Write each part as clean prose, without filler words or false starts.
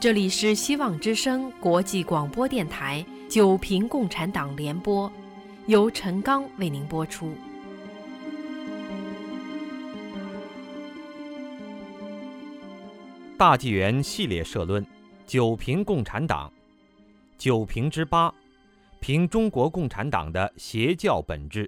这里是希望之声国际广播电台九平共产党联播，由陈刚为您播出。 大纪元系列社论：九平共产党，九平之八，评中国共产党的邪教本质。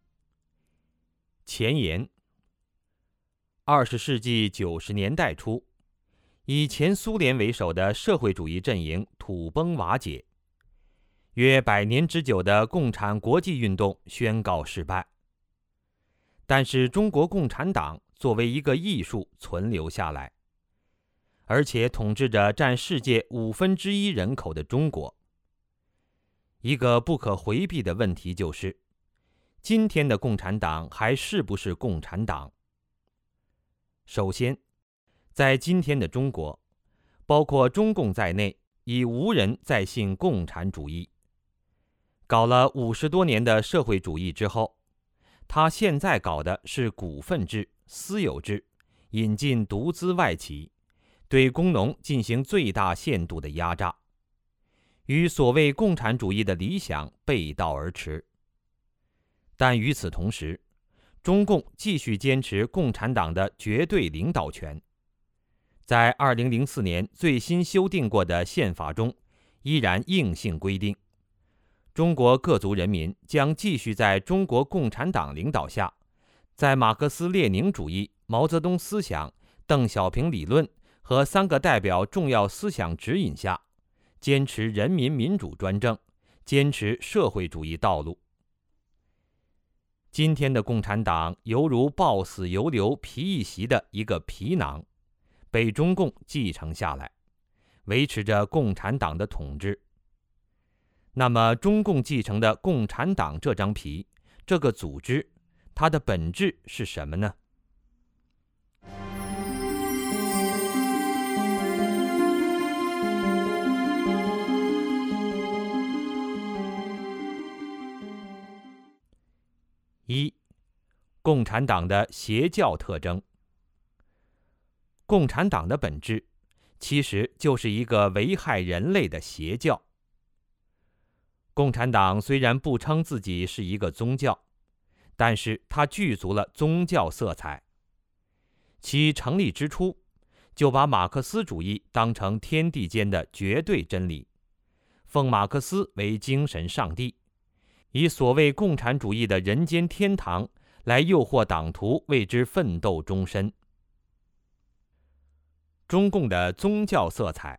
前言：20世纪90年代初，以前苏联为首的社会主义阵营土崩瓦解，约100年之久的共产国际运动宣告失败。但是中国共产党作为一个艺术存留下来，而且统治着占世界1/5人口的中国。一个不可回避的问题就是，今天的共产党还是不是共产党？首先，在今天的中国，包括中共在内，已无人再信共产主义。搞了50多年的社会主义之后，他现在搞的是股份制、私有制，引进独资外企，对工农进行最大限度的压榨，与所谓共产主义的理想背道而驰。但与此同时，中共继续坚持共产党的绝对领导权。在2004年最新修订过的宪法中，依然硬性规定，中国各族人民将继续在中国共产党领导下，在马克思列宁主义、毛泽东思想、邓小平理论和3个代表重要思想指引下，坚持人民民主专政，坚持社会主义道路。今天的共产党犹如抱死犹留皮一袭的一个皮囊，被中共继承下来，维持着共产党的统治。那么中共继承的共产党这张皮，这个组织，它的本质是什么呢？一、共产党的邪教特征。共产党的本质其实就是一个危害人类的邪教。共产党虽然不称自己是一个宗教，但是它具足了宗教色彩。其成立之初，就把马克思主义当成天地间的绝对真理，奉马克思为精神上帝，以所谓共产主义的人间天堂来诱惑党徒为之奋斗终身。中共的宗教色彩。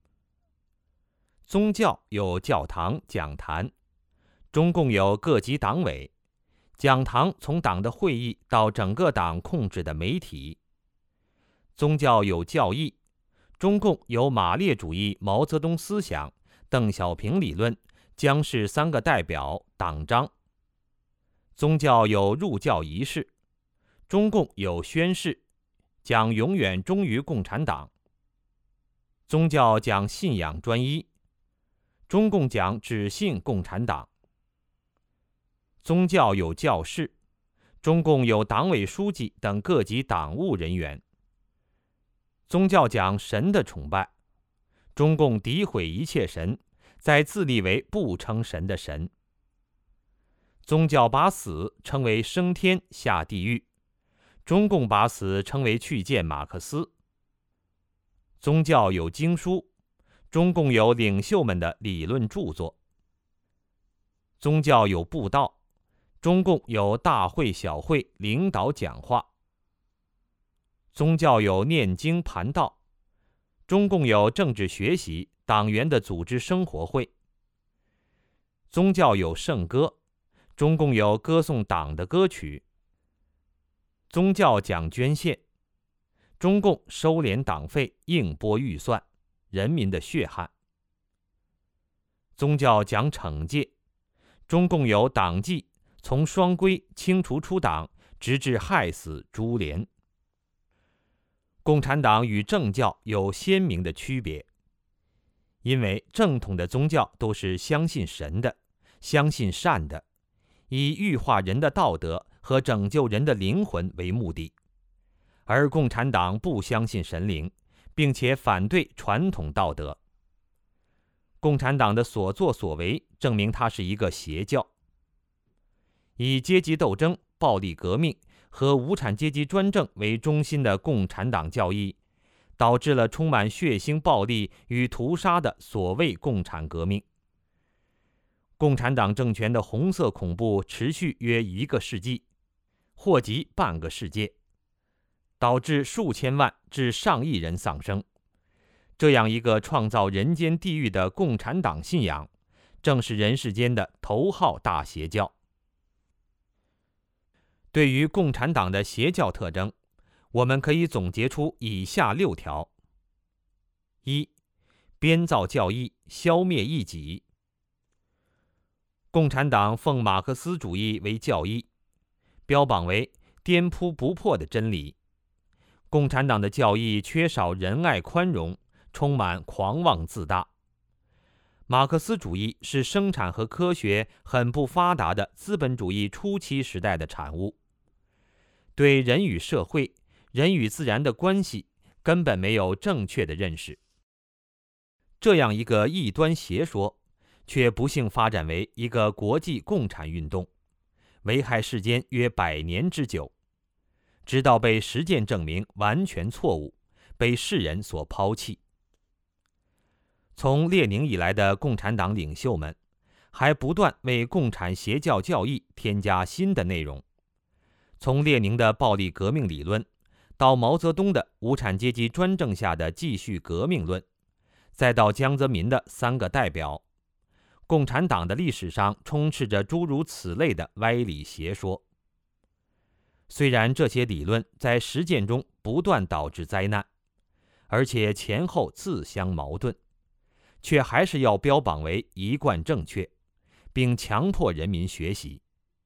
宗教有教堂、讲坛，中共有各级党委，讲堂从党的会议到整个党控制的媒体。宗教有教义，中共有马列主义、毛泽东思想、邓小平理论、江氏3个代表、党章。宗教有入教仪式，中共有宣誓，讲永远忠于共产党。宗教讲信仰专一，中共讲只信共产党。宗教有教士，中共有党委书记等各级党务人员。宗教讲神的崇拜，中共诋毁一切神，再自立为不称神的神。宗教把死称为升天下地狱，中共把死称为去见马克思。宗教有经书，中共有领袖们的理论著作。宗教有布道，中共有大会小会领导讲话。宗教有念经盘道，中共有政治学习、党员的组织生活会。宗教有圣歌，中共有歌颂党的歌曲。宗教讲捐献，中共收敛党费，硬拨预算，人民的血汗。宗教讲惩戒，中共有党纪，从双规清除出党，直至害死株连。共产党与正教有鲜明的区别，因为正统的宗教都是相信神的，相信善的，以欲化人的道德和拯救人的灵魂为目的，而共产党不相信神灵， 并且反对传统道德。共产党的所作所为证明它是一个邪教。以阶级斗争、暴力革命和无产阶级专政为中心的共产党教义，导致了充满血腥暴力与屠杀的所谓共产革命。共产党政权的红色恐怖持续约1个世纪，或即半个世界，导致数千万至上亿人丧生。这样一个创造人间地狱的共产党信仰，正是人世间的头号大邪教。对于共产党的邪教特征，我们可以总结出以下6条： 1. 编造教义，消灭异己。共产党奉马克思主义为教义，标榜为颠扑不破的真理。共产党的教义缺少仁爱宽容，充满狂妄自大。马克思主义是生产和科学很不发达的资本主义初期时代的产物，对人与社会、人与自然的关系根本没有正确的认识。这样一个异端邪说，却不幸发展为一个国际共产运动，危害世间约100年之久，直到被实践证明完全错误，被世人所抛弃。从列宁以来的共产党领袖们，还不断为共产邪教教义添加新的内容。从列宁的暴力革命理论，到毛泽东的无产阶级专政下的继续革命论，再到江泽民的3个代表，共产党的历史上充斥着诸如此类的歪理邪说。虽然这些理论在实践中不断导致灾难，而且前后自相矛盾，却还是要标榜为一贯正确，并强迫人民学习。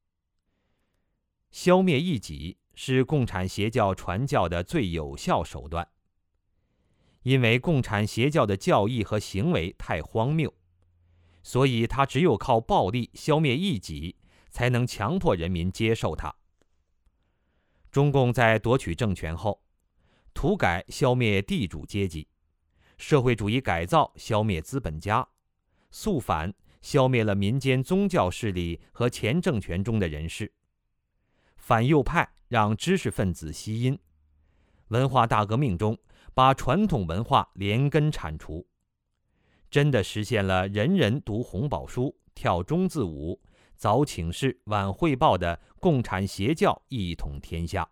消灭异己是共产邪教传教的最有效手段，因为共产邪教的教义和行为太荒谬，所以他只有靠暴力消灭异己，才能强迫人民接受它。中共在夺取政权后，土改消灭地主阶级，社会主义改造消灭资本家，肃反消灭了民间宗教势力和前政权中的人士，反右派让知识分子吸阴，文化大革命中把传统文化连根铲除，真的实现了人人读红宝书、跳中字舞、早请示晚汇报的共产邪教一统天下。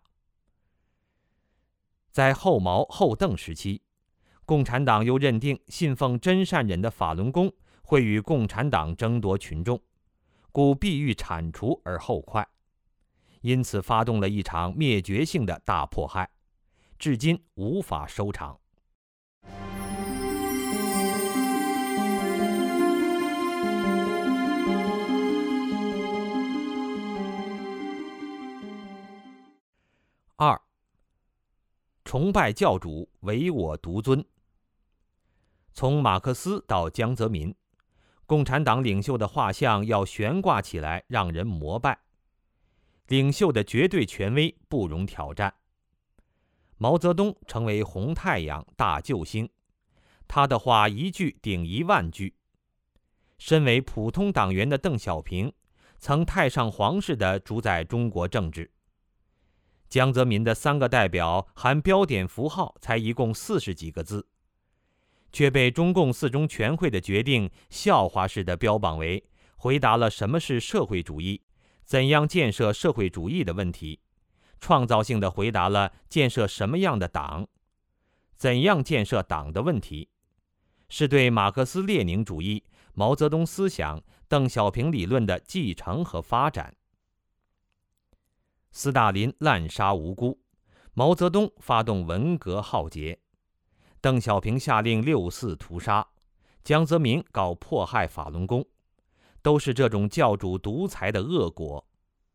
在后毛后邓时期，共产党又认定信奉真善忍的法轮功会与共产党争夺群众，故必欲铲除而后快，因此发动了一场灭绝性的大迫害，至今无法收场。2. 崇拜教主，唯我独尊。从马克思到江泽民，共产党领袖的画像要悬挂起来，让人膜拜。领袖的绝对权威不容挑战。毛泽东成为红太阳、大救星，他的话一句顶1万句。身为普通党员的邓小平，曾太上皇似的主宰中国政治。江泽民的3个代表含标点符号才一共40几个字，却被中共4中全会的决定笑话似的标榜为回答了什么是社会主义、怎样建设社会主义的问题，创造性地回答了建设什么样的党、怎样建设党的问题，是对马克思列宁主义、毛泽东思想、邓小平理论的继承和发展。斯大林滥杀无辜，毛泽东发动文革浩劫，邓小平下令6·4屠杀，江泽民搞迫害法轮功，都是这种教主独裁的恶果。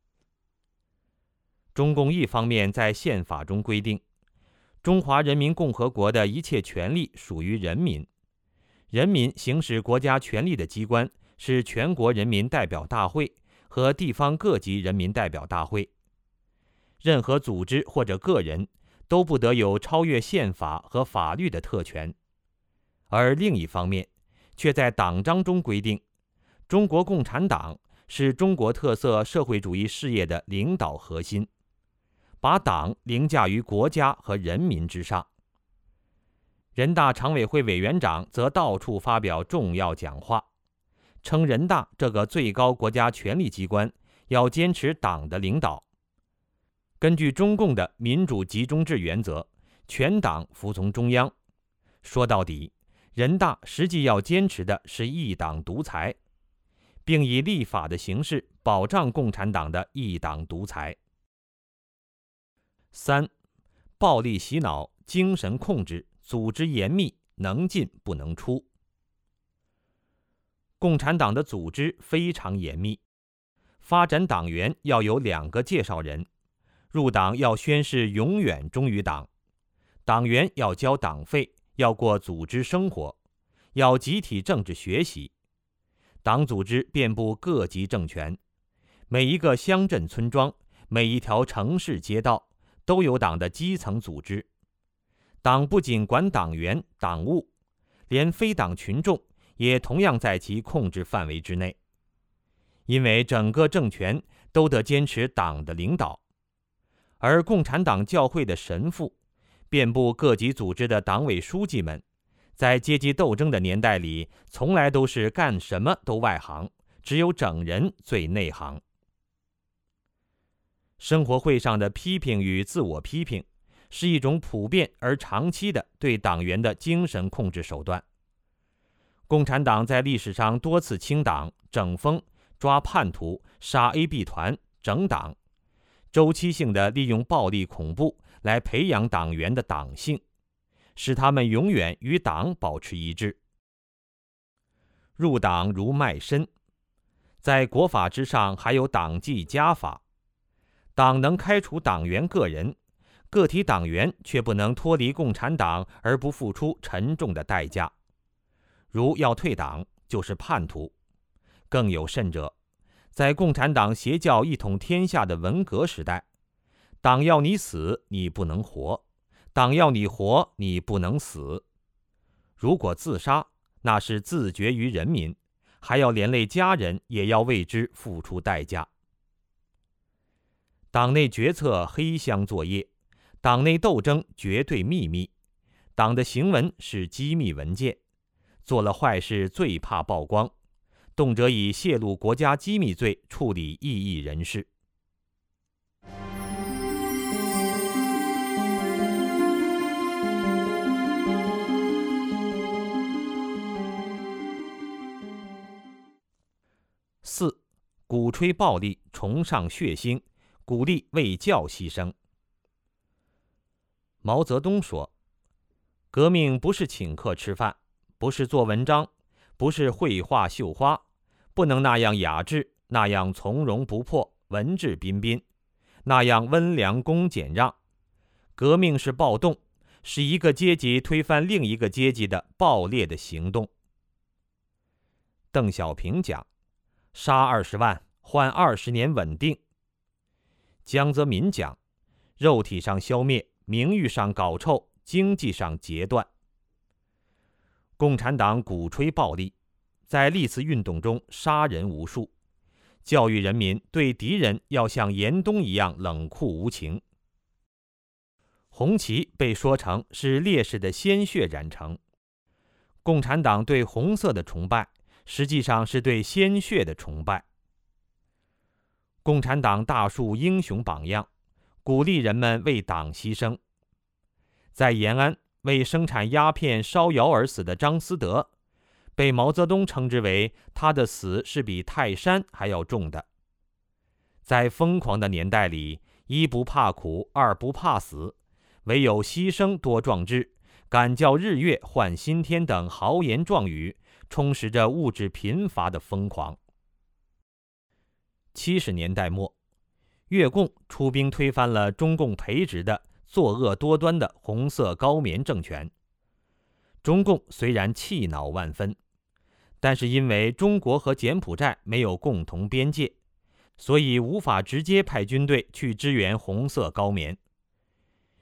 中共一方面在宪法中规定，中华人民共和国的一切权利属于人民，人民行使国家权力的机关是全国人民代表大会和地方各级人民代表大会。任何组织或者个人都不得有超越宪法和法律的特权，而另一方面，却在党章中规定，中国共产党是中国特色社会主义事业的领导核心，把党凌驾于国家和人民之上。人大常委会委员长则到处发表重要讲话，称人大这个最高国家权力机关要坚持党的领导。根据中共的民主集中制原则，全党服从中央。说到底，人大实际要坚持的是一党独裁，并以立法的形式保障共产党的一党独裁。3. 暴力洗脑、精神控制、组织严密，能进不能出。共产党的组织非常严密，发展党员要有2个介绍人，入党要宣誓永远忠于党，党员要交党费，要过组织生活，要集体政治学习。党组织遍布各级政权，每一个乡镇村庄，每一条城市街道，都有党的基层组织。党不仅管党员、党务，连非党群众也同样在其控制范围之内。因为整个政权都得坚持党的领导，而共产党教会的神父、遍布各级组织的党委书记们，在阶级斗争的年代里，从来都是干什么都外行，只有整人最内行。生活会上的批评与自我批评，是一种普遍而长期的对党员的精神控制手段。共产党在历史上多次清党、整风、抓叛徒、杀 AB 团、整党，周期性地利用暴力恐怖来培养党员的党性，使他们永远与党保持一致。入党如卖身，在国法之上还有党纪家法。党能开除党员个人，个体党员却不能脱离共产党而不付出沉重的代价。如要退党，就是叛徒。更有甚者，在共产党邪教一统天下的文革时代，党要你死，你不能活；党要你活，你不能死。如果自杀，那是自绝于人民，还要连累家人，也要为之付出代价。党内决策黑箱作业，党内斗争绝对秘密，党的行文是机密文件，做了坏事最怕曝光，动辄以泄露国家机密罪处理异议人士。4. 鼓吹暴力，崇尚血腥，鼓励为教牺牲。毛泽东说，革命不是请客吃饭，不是做文章，不是绘画绣花，不能那样雅致，那样从容不迫，文质彬彬，那样温良恭俭让。革命是暴动，是一个阶级推翻另一个阶级的暴烈的行动。邓小平讲，杀20万，换20年稳定。江泽民讲，肉体上消灭，名誉上搞臭，经济上截断。共产党鼓吹暴力，在历次运动中杀人无数，教育人民对敌人要像严冬一样冷酷无情。红旗被说成是烈士的鲜血染成，共产党对红色的崇拜，实际上是对鲜血的崇拜。共产党大树英雄榜样，鼓励人们为党牺牲。在延安为生产鸦片烧窑而死的张思德，被毛泽东称之为他的死是比泰山还要重的。在疯狂的年代里，一不怕苦，二不怕死，唯有牺牲多壮志，敢叫日月换新天等豪言壮语，充实着物质贫乏的疯狂。70年代末，越共出兵推翻了中共培植的作恶多端的红色高棉政权。中共虽然气恼万分，但是因为中国和柬埔寨没有共同边界，所以无法直接派军队去支援红色高棉。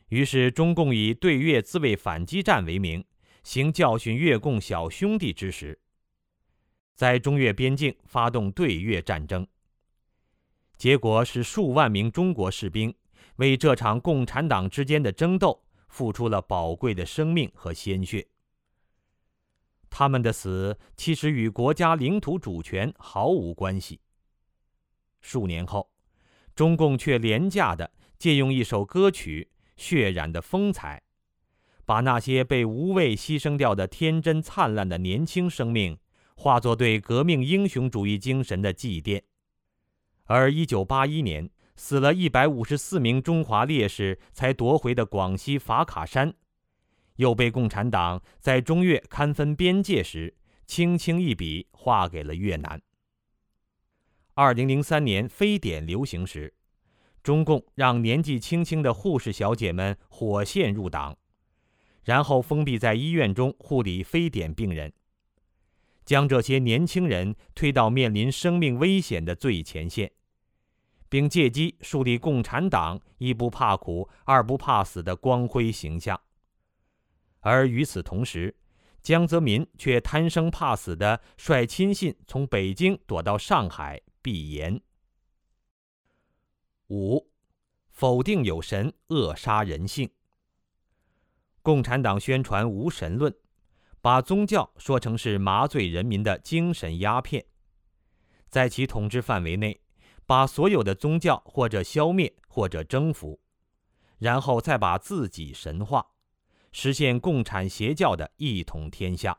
于是中共以对越自卫反击战为名，行教训越共小兄弟之实，在中越边境发动对越战争。结果是数万名中国士兵为这场共产党之间的争斗付出了宝贵的生命和鲜血。他们的死其实与国家领土主权毫无关系。数年后，中共却廉价地借用一首歌曲血染的风采，把那些被无畏牺牲掉的天真灿烂的年轻生命化作对革命英雄主义精神的祭奠。而1981年死了154名中华烈士才夺回的广西法卡山，又被共产党在中越勘分边界时轻轻一笔划给了越南。2003年非典流行时，中共让年纪轻轻的护士小姐们火线入党，然后封闭在医院中护理非典病人，将这些年轻人推到面临生命危险的最前线，并借机树立共产党一不怕苦二不怕死的光辉形象。而与此同时，江泽民却贪生怕死地率亲信从北京躲到上海避严。5. 否定有神，扼杀人性。共产党宣传无神论，把宗教说成是麻醉人民的精神鸦片，在其统治范围内，把所有的宗教或者消灭或者征服，然后再把自己神化，实现共产邪教的一统天下。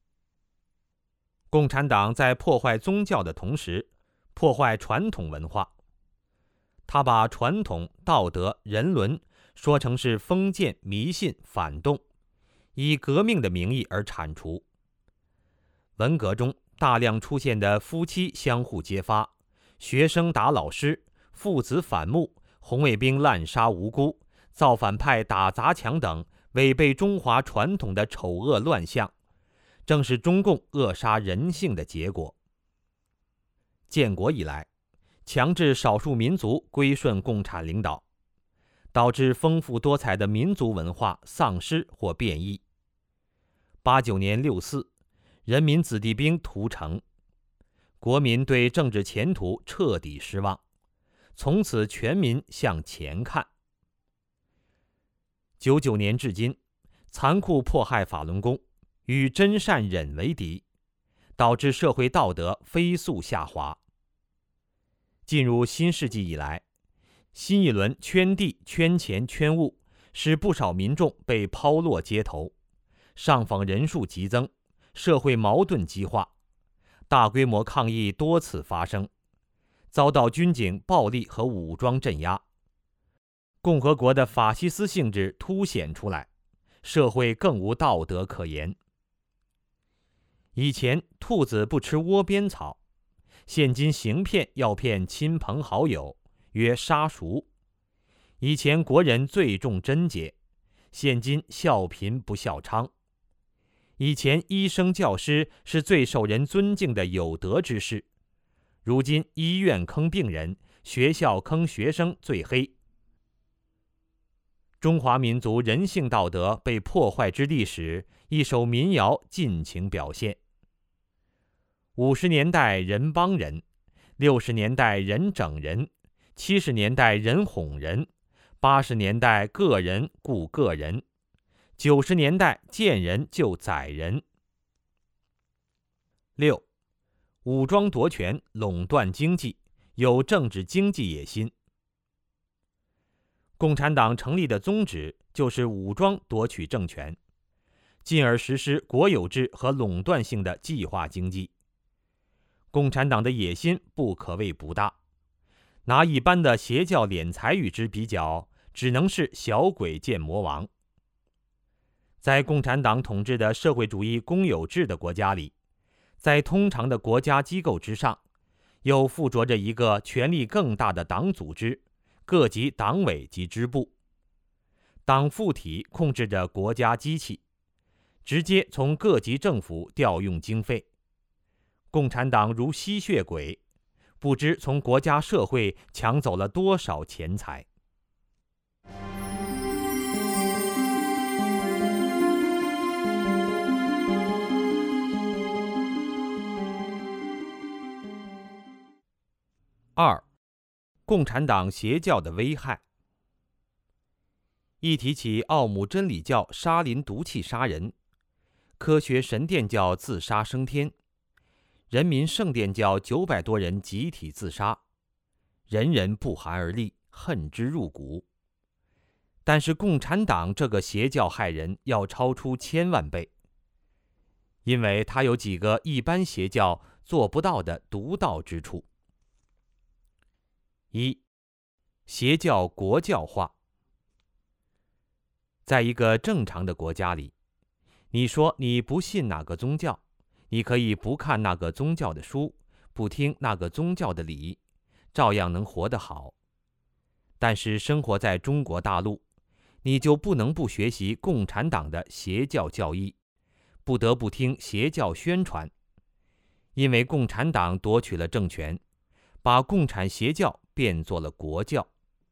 共产党在破坏宗教的同时，破坏传统文化。他把传统、道德、人伦说成是封建、迷信、反动，以革命的名义而铲除。文革中大量出现的夫妻相互揭发、学生打老师、父子反目、红卫兵滥杀无辜、造反派打砸抢等违背中华传统的丑恶乱象，正是中共扼杀人性的结果。建国以来，强制少数民族归顺共产领导，导致丰富多彩的民族文化丧失或变异。89年6·4，人民子弟兵屠城，国民对政治前途彻底失望，从此全民向前看。99年至今，残酷迫害法轮功，与真善忍为敌，导致社会道德飞速下滑。进入新世纪以来，新一轮圈地、圈钱、圈物，使不少民众被抛落街头，上访人数急增，社会矛盾激化，大规模抗议多次发生，遭到军警暴力和武装镇压。共和国的法西斯性质凸显出来，社会更无道德可言。以前兔子不吃窝边草，现今行骗要骗亲朋好友，曰杀熟。以前国人最重贞洁，现今笑贫不笑娼。以前医生教师是最受人尊敬的有德之士，如今医院坑病人，学校坑学生最黑。中华民族人性道德被破坏之历史，一首民谣尽情表现。50年代人帮人，60年代人整人，70年代人哄人，80年代个人顾个人，90年代见人就宰人。6. 武装夺权，垄断经济，有政治经济野心。共产党成立的宗旨就是武装夺取政权，进而实施国有制和垄断性的计划经济。共产党的野心不可谓不大，拿一般的邪教敛财与之比较，只能是小鬼见魔王。在共产党统治的社会主义公有制的国家里，在通常的国家机构之上，又附着着一个权力更大的党组织，各级党委及支部。党附体控制着国家机器，直接从各级政府调用经费。共产党如吸血鬼，不知从国家社会抢走了多少钱财。 共产党邪教的危害。一提起奥姆真理教沙林毒气杀人，科学神殿教自杀升天，人民圣殿教900多人集体自杀，人人不寒而栗，恨之入骨。但是共产党这个邪教害人要超出1000万倍，因为它有几个一般邪教做不到的独到之处。1. 邪教国教化。在一个正常的国家里，你说你不信哪个宗教，你可以不看那个宗教的书，不听那个宗教的礼，照样能活得好。但是生活在中国大陆，你就不能不学习共产党的邪教教义，不得不听邪教宣传，因为共产党夺取了政权，把共产邪教变作了国教。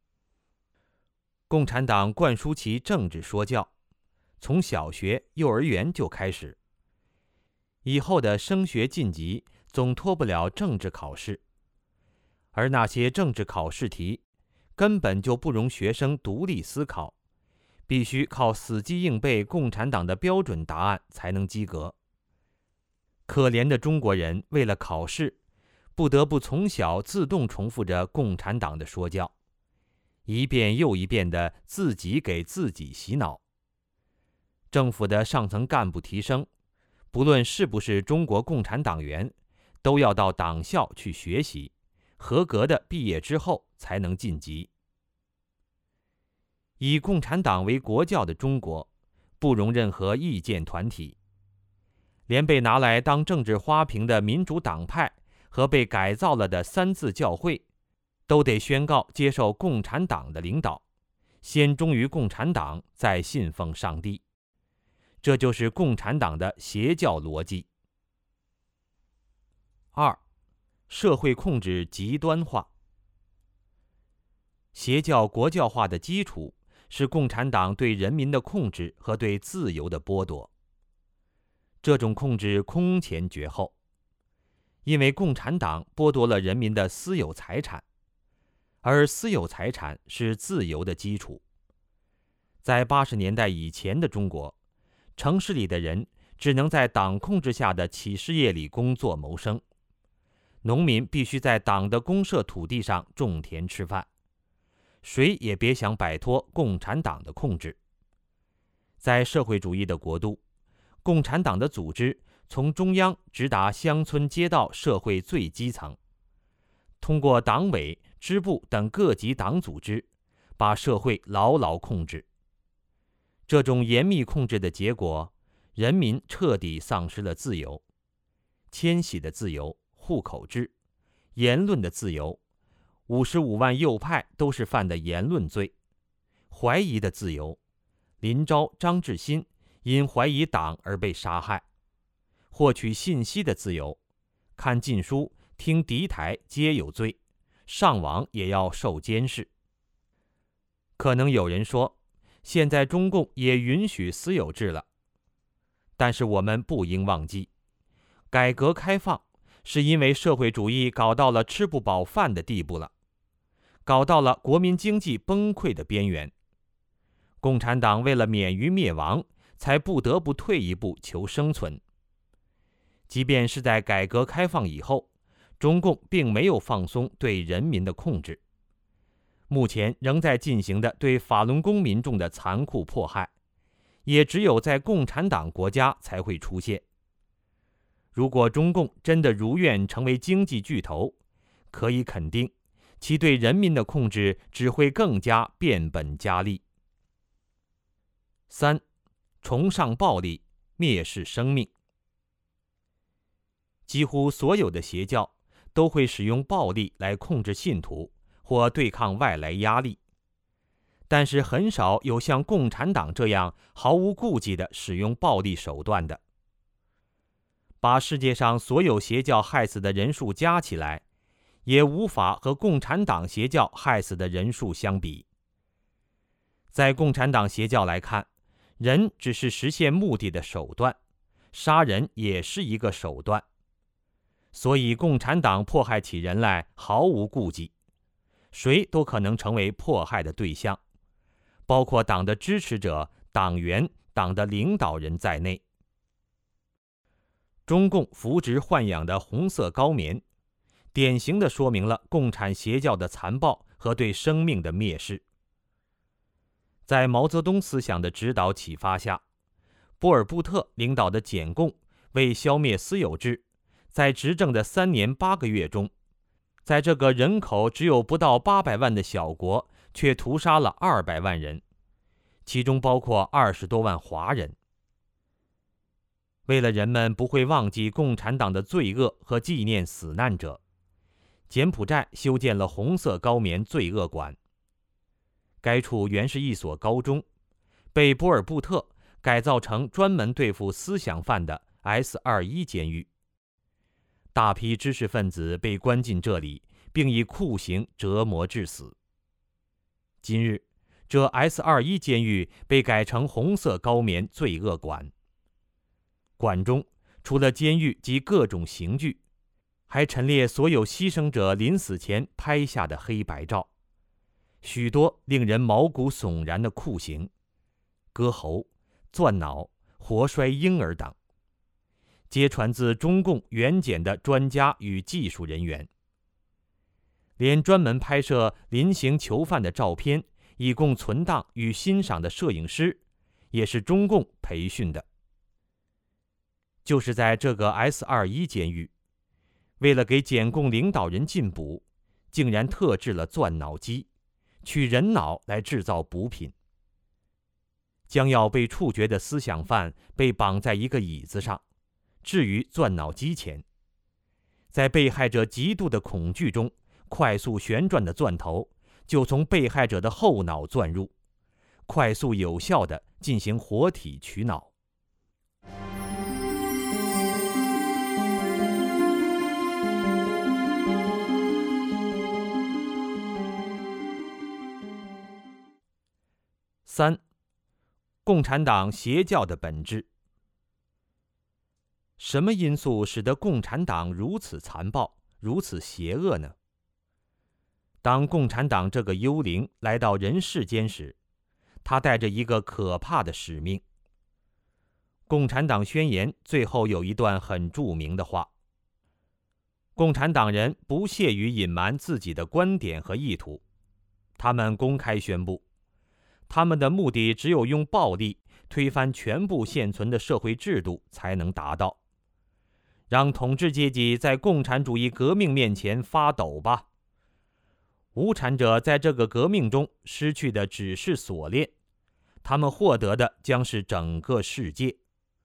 共产党灌输其政治说教，从小学、幼儿园就开始，以后的升学晋级总脱不了政治考试，而那些政治考试题根本就不容学生独立思考，必须靠死记硬背共产党的标准答案才能及格。可怜的中国人为了考试，不得不从小自动重复着共产党的说教，一遍又一遍地自己给自己洗脑。政府的上层干部提升，不论是不是中国共产党员，都要到党校去学习，合格的毕业之后才能晋级。以共产党为国教的中国，不容任何意见团体，连被拿来当政治花瓶的民主党派和被改造了的三自教会，都得宣告接受共产党的领导，先忠于共产党，再信奉上帝。这就是共产党的邪教逻辑。2. 社会控制极端化。邪教国教化的基础是共产党对人民的控制和对自由的剥夺。这种控制空前绝后，因为共产党剥夺了人民的私有财产，而私有财产是自由的基础。在80年代以前的中国，城市里的人只能在党控制下的企事业里工作谋生，农民必须在党的公社土地上种田吃饭，谁也别想摆脱共产党的控制。在社会主义的国度，共产党的组织从中央直达乡村街道社会最基层，通过党委、支部等各级党组织，把社会牢牢控制。这种严密控制的结果，人民彻底丧失了自由，迁徙的自由、户口制、言论的自由，55万右派都是犯的言论罪；怀疑的自由，林昭、张志新因怀疑党而被杀害；获取信息的自由，看禁书、听敌台皆有罪，上网也要受监视。可能有人说，现在中共也允许私有制了，但是我们不应忘记，改革开放是因为社会主义搞到了吃不饱饭的地步了，搞到了国民经济崩溃的边缘。共产党为了免于灭亡，才不得不退一步求生存。即便是在改革开放以后，中共并没有放松对人民的控制，目前仍在进行的对法轮功民众的残酷迫害，也只有在共产党国家才会出现。如果中共真的如愿成为经济巨头，可以肯定，其对人民的控制只会更加变本加厉。3. 崇尚暴力，蔑视生命。几乎所有的邪教都会使用暴力来控制信徒或对抗外来压力，但是很少有像共产党这样毫无顾忌地使用暴力手段的。把世界上所有邪教害死的人数加起来，也无法和共产党邪教害死的人数相比。在共产党邪教来看，人只是实现目的的手段，杀人也是一个手段。所以共产党迫害起人来毫无顾忌， 谁都可能成为迫害的对象，包括党的支持者、党员、党的领导人在内。中共扶植豢养的红色高棉，典型地说明了共产邪教的残暴和对生命的蔑视。在毛泽东思想的指导启发下，波尔布特领导的柬共为消灭私有制，在执政的3年8个月中，在这个人口只有不到800万的小国，却屠杀了200万人，其中包括20多万华人。为了人们不会忘记共产党的罪恶和纪念死难者，柬埔寨修建了红色高棉罪恶馆。该处原是一所高中，被波尔布特改造成专门对付思想犯的 S21监狱。大批知识分子被关进这里，并以酷刑折磨致死。今日，这 S21监狱被改成红色高棉罪恶馆。馆中除了监狱及各种刑具，还陈列所有牺牲者临死前拍下的黑白照，许多令人毛骨悚然的酷刑，割喉、钻脑、活摔婴儿等，皆传自中共援检的专家与技术人员。连专门拍摄临刑囚犯的照片以供存档与欣赏的摄影师，也是中共培训的。就是在这个 S21监狱，为了给柬共领导人进补，竟然特制了钻脑机，取人脑来制造补品。将要被处决的思想犯被绑在一个椅子上，置于钻脑机前，在被害者极度的恐惧中，快速旋转的钻头就从被害者的后脑钻入，快速有效地进行活体取脑。3. 共产党邪教的本质。什么因素使得共产党如此残暴、如此邪恶呢？当共产党这个幽灵来到人世间时，他带着一个可怕的使命。共产党宣言最后有一段很著名的话：共产党人不屑于隐瞒自己的观点和意图，他们公开宣布，他们的目的只有用暴力推翻全部现存的社会制度才能达到。让统治阶级在共产主义革命面前发抖吧！无产者在这个革命中失去的只是锁链，他们获得的将是整个世界。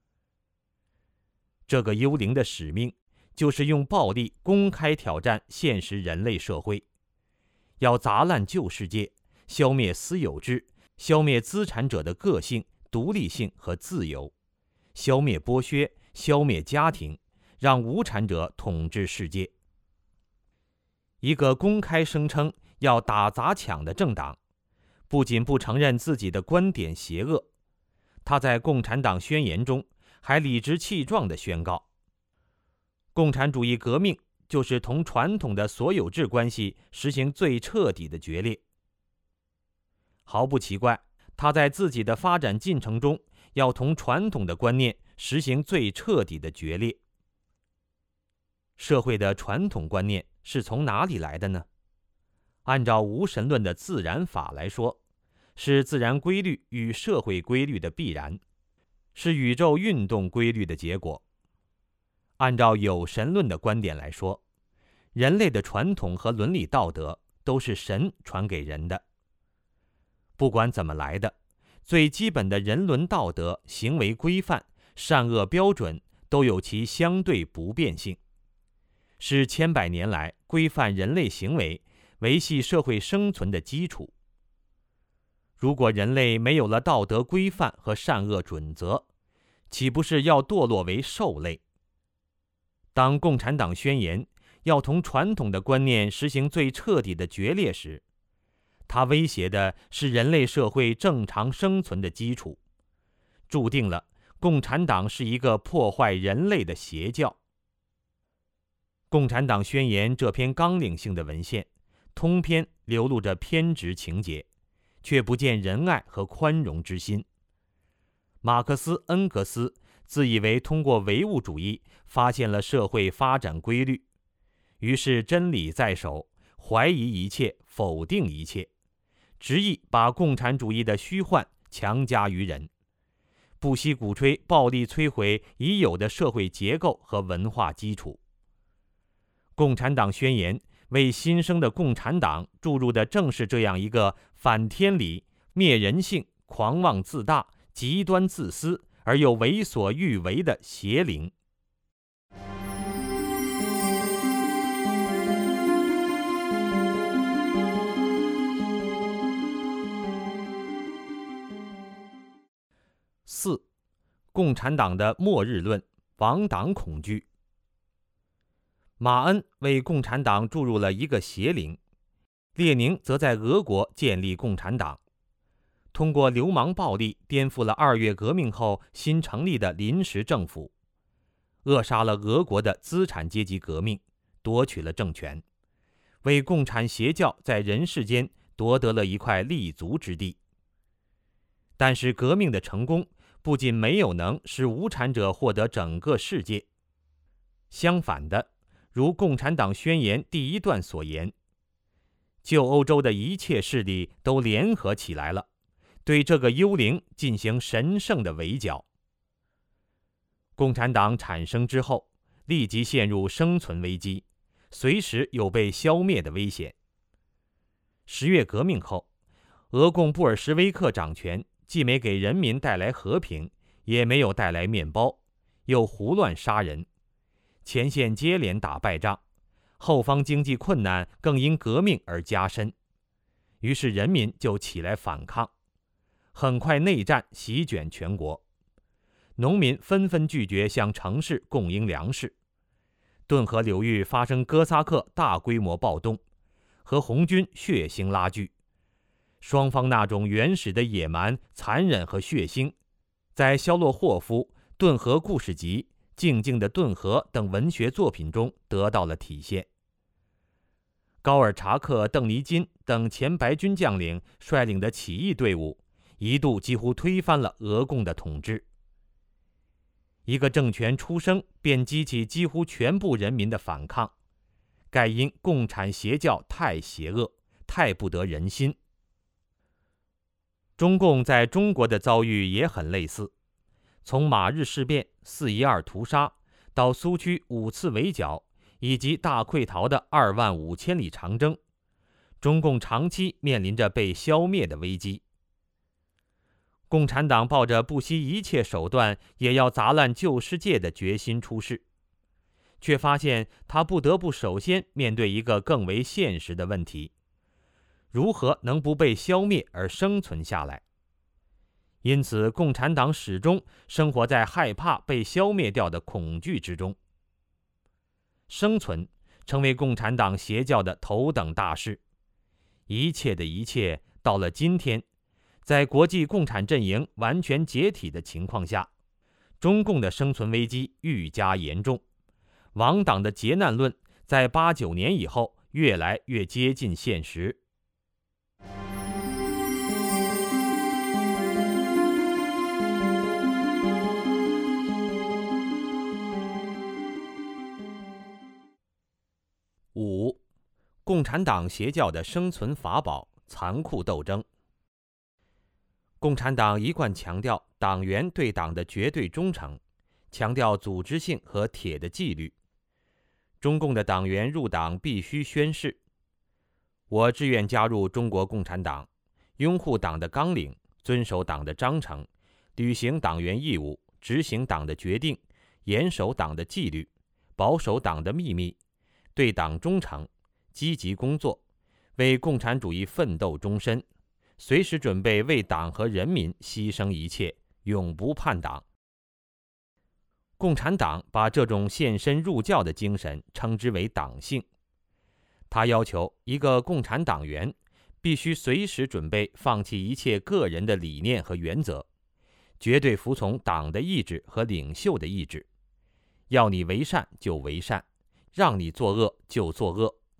这个幽灵的使命就是用暴力公开挑战现实人类社会，要砸烂旧世界，消灭私有制，消灭资产者的个性、独立性和自由，消灭剥削，消灭家庭，让无产者统治世界。一个公开声称要打砸抢的政党，不仅不承认自己的观点邪恶，他在共产党宣言中还理直气壮地宣告，共产主义革命就是同传统的所有制关系实行最彻底的决裂。毫不奇怪，他在自己的发展进程中要同传统的观念实行最彻底的决裂。社会的传统观念是从哪里来的呢？按照无神论的自然法来说，是自然规律与社会规律的必然，是宇宙运动规律的结果。按照有神论的观点来说，人类的传统和伦理道德都是神传给人的。不管怎么来的，最基本的人伦道德、行为规范、善恶标准都有其相对不变性，是千百年来规范人类行为、维系社会生存的基础。如果人类没有了道德规范和善恶准则，岂不是要堕落为兽类？当共产党宣言要同传统的观念实行最彻底的决裂时，它威胁的是人类社会正常生存的基础，注定了共产党是一个破坏人类的邪教。共产党宣言这篇纲领性的文献， 通篇流露着偏执情节，却不见仁爱和宽容之心。马克思、恩格斯自以为通过唯物主义发现了社会发展规律，于是真理在手，怀疑一切，否定一切，执意把共产主义的虚幻强加于人，不惜鼓吹暴力摧毁已有的社会结构和文化基础。共产党宣言为新生的共产党注入的正是这样一个反天理、灭人性、狂妄自大、极端自私而又为所欲为的邪灵。4. 共产党的末日论，亡党恐惧。马恩为共产党注入了一个邪灵，列宁则在俄国建立共产党，通过流氓暴力颠覆了2月革命后新成立的临时政府，扼杀了俄国的资产阶级革命，夺取了政权，为共产邪教在人世间夺得了一块立足之地。但是革命的成功不仅没有能使无产者获得整个世界，相反的，如共产党宣言第1段所言，旧欧洲的一切势力都联合起来了，对这个幽灵进行神圣的围剿。共产党产生之后，立即陷入生存危机，随时有被消灭的危险。10月革命后，俄共布尔什维克掌权，既没给人民带来和平，也没有带来面包，又胡乱杀人，前线接连打败仗，后方经济困难更因革命而加深，于是人民就起来反抗，很快内战席卷全国，农民纷纷拒绝向城市供应粮食，顿河流域发生哥萨克大规模暴动，和红军血腥拉锯，双方那种原始的野蛮、残忍和血腥，在肖洛霍夫《顿河故事集》《静静的顿河》等文学作品中得到了体现。高尔察克、邓尼金等前白军将领率领的起义队伍，一度几乎推翻了俄共的统治。一个政权出生便激起几乎全部人民的反抗，盖因共产邪教太邪恶，太不得人心。中共在中国的遭遇也很类似，从马日事变、4·12屠杀到苏区5次围剿，以及大溃逃的2万5千里长征，中共长期面临着被消灭的危机。共产党抱着不惜一切手段也要砸烂旧世界的决心出世，却发现他不得不首先面对一个更为现实的问题：如何能不被消灭而生存下来？因此，共产党始终生活在害怕被消灭掉的恐惧之中。生存成为共产党邪教的头等大事。一切的一切，到了今天，在国际共产阵营完全解体的情况下，中共的生存危机愈加严重，亡党的劫难论在89年以后越来越接近现实。5. 共产党邪教的生存法宝：残酷斗争。共产党一贯强调党员对党的绝对忠诚，强调组织性和铁的纪律。中共的党员入党必须宣誓：我志愿加入中国共产党，拥护党的纲领，遵守党的章程，履行党员义务，执行党的决定，严守党的纪律，保守党的秘密，对党忠诚，积极工作，为共产主义奋斗终身，随时准备为党和人民牺牲一切，永不叛党。共产党把这种献身入教的精神称之为党性。他要求一个共产党员必须随时准备放弃一切个人的理念和原则，绝对服从党的意志和领袖的意志，要你为善就为善，让你作恶就作恶，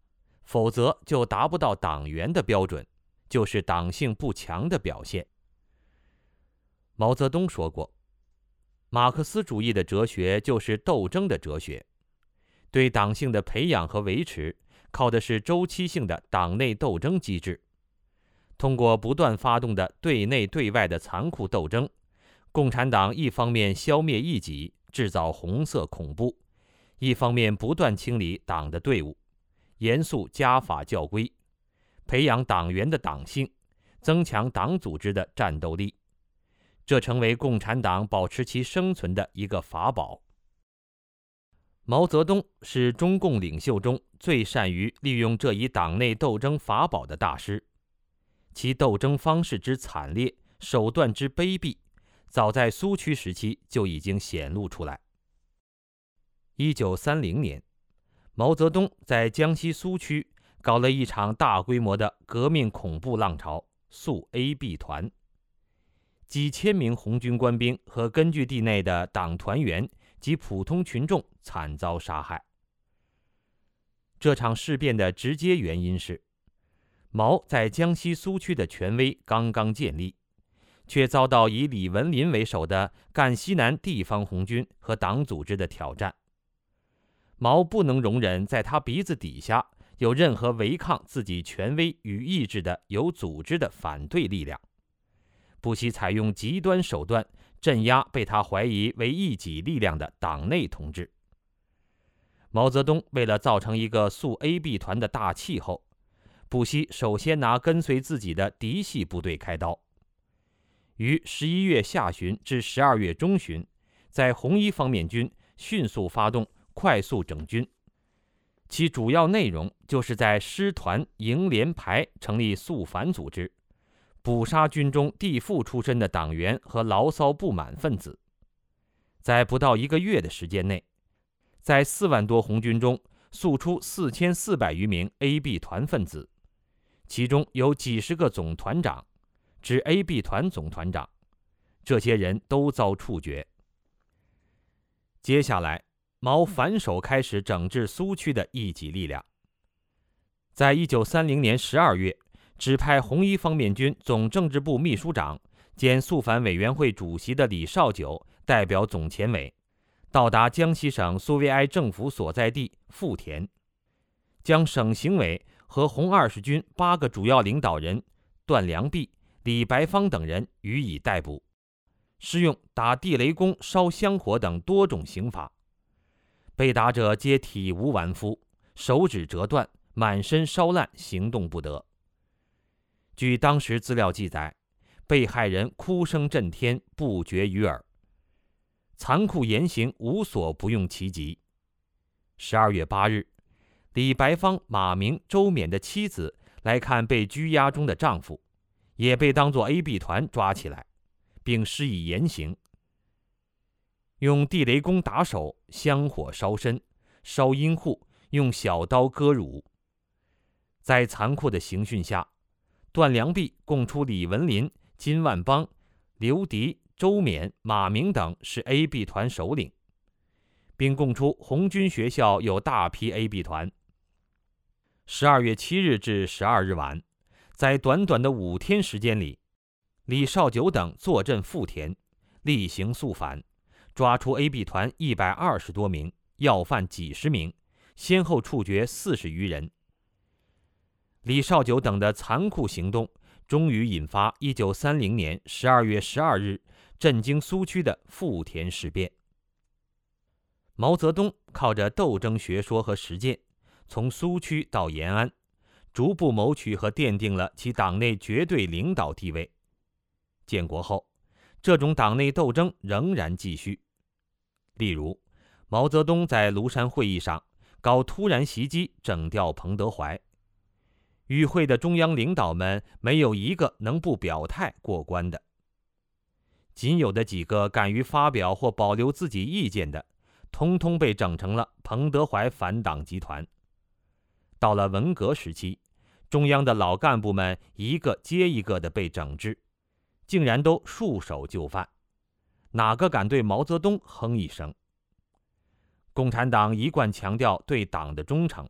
否则就达不到党员的标准，就是党性不强的表现。毛泽东说过，马克思主义的哲学就是斗争的哲学，对党性的培养和维持靠的是周期性的党内斗争机制。通过不断发动的对内对外的残酷斗争，共产党一方面消灭异己，制造红色恐怖，一方面不断清理党的队伍，严肃家法教规，培养党员的党性，增强党组织的战斗力。这成为共产党保持其生存的一个法宝。毛泽东是中共领袖中最善于利用这一党内斗争法宝的大师，其斗争方式之惨烈，手段之卑鄙，早在苏区时期就已经显露出来。1930年，毛泽东在江西苏区搞了一场大规模的革命恐怖浪潮——肃 AB 团，几千名红军官兵和根据地内的党团员及普通群众惨遭杀害。这场事变的直接原因是，毛在江西苏区的权威刚刚建立，却遭到以李文林为首的赣西南地方红军和党组织的挑战。毛不能容忍在他鼻子底下有任何违抗自己权威与意志的有组织的反对力量，不惜采用极端手段镇压被他怀疑为异己力量的党内同志。毛泽东为了造成一个肃 AB 团的大气候，不惜首先拿跟随自己的嫡系部队开刀。于11月下旬至12月中旬，在红一方面军迅速发动快速整军，其主要内容就是在师团、营、连、排成立肃反组织，捕杀军中地富出身的党员和牢骚不满分子。在不到1个月的时间内，在4万多红军中肃出4400余名 AB 团分子，其中有几十个总团长，指 AB 团总团长，这些人都遭处决。接下来，毛反手开始整治苏区的异己力量。在1930年12月，指派红一方面军总政治部秘书长兼肃反委员会主席的李绍九代表总前委，到达江西省苏维埃政府所在地富田，将省行委和红20军8个主要领导人段良弼、李白芳等人予以逮捕，施用打地雷公、烧香火等多种刑罚。被打者皆体无完肤，手指折断，满身烧烂，行动不得。据当时资料记载，被害人哭声震天，不绝于耳，残酷严刑无所不用其极。12月8日，李白芳、马明、周冕的妻子来看被拘押中的丈夫，也被当作 AB 团抓起来，并施以严刑，用地雷公打手，香火烧身，烧阴户，用小刀割乳。在残酷的刑讯下，段良弼供出李文林、金万邦、刘迪、周冕、马明等是 AB 团首领，并供出红军学校有大批 AB 团。12月7日至12日晚，在短短的5天时间里，李绍九等坐镇富田，厉行肃反，抓出 AB 团120多名，要犯几十名，先后处决40余人。李绍九等的残酷行动终于引发1930年12月12日震惊苏区的富田事变。毛泽东靠着斗争学说和实践，从苏区到延安，逐步谋取和奠定了其党内绝对领导地位。建国后，这种党内斗争仍然继续。例如，毛泽东在庐山会议上搞突然袭击，整掉彭德怀。与会的中央领导们没有一个能不表态过关的，仅有的几个敢于发表或保留自己意见的，通通被整成了彭德怀反党集团。到了文革时期，中央的老干部们一个接一个的被整治，竟然都束手就范，哪个敢对毛泽东哼一声？共产党一贯强调对党的忠诚，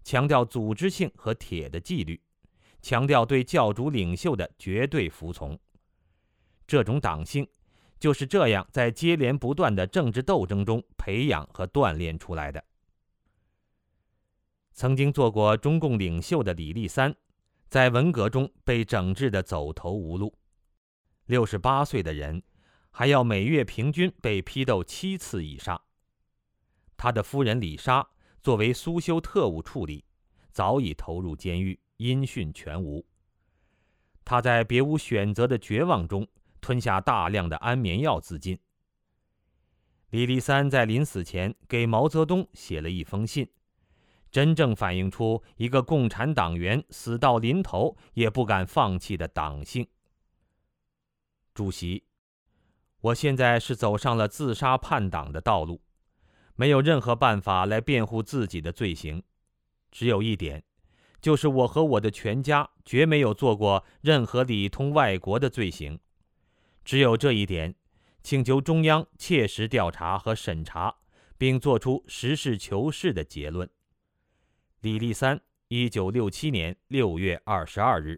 强调组织性和铁的纪律，强调对教主领袖的绝对服从。这种党性就是这样在接连不断的政治斗争中培养和锻炼出来的。曾经做过中共领袖的李立三，在文革中被整治得走投无路，68岁的人还要每月平均被批斗7次以上。他的夫人李莎作为苏修特务处理，早已投入监狱，音讯全无。他在别无选择的绝望中吞下大量的安眠药自尽。李立三在临死前给毛泽东写了一封信，真正反映出一个共产党员死到临头也不敢放弃的党性。主席，我现在是走上了自杀叛党的道路，没有任何办法来辩护自己的罪行，只有一点，就是我和我的全家绝没有做过任何里通外国的罪行。只有这一点，请求中央切实调查和审查，并作出实事求是的结论。李立三，1967年6月22日。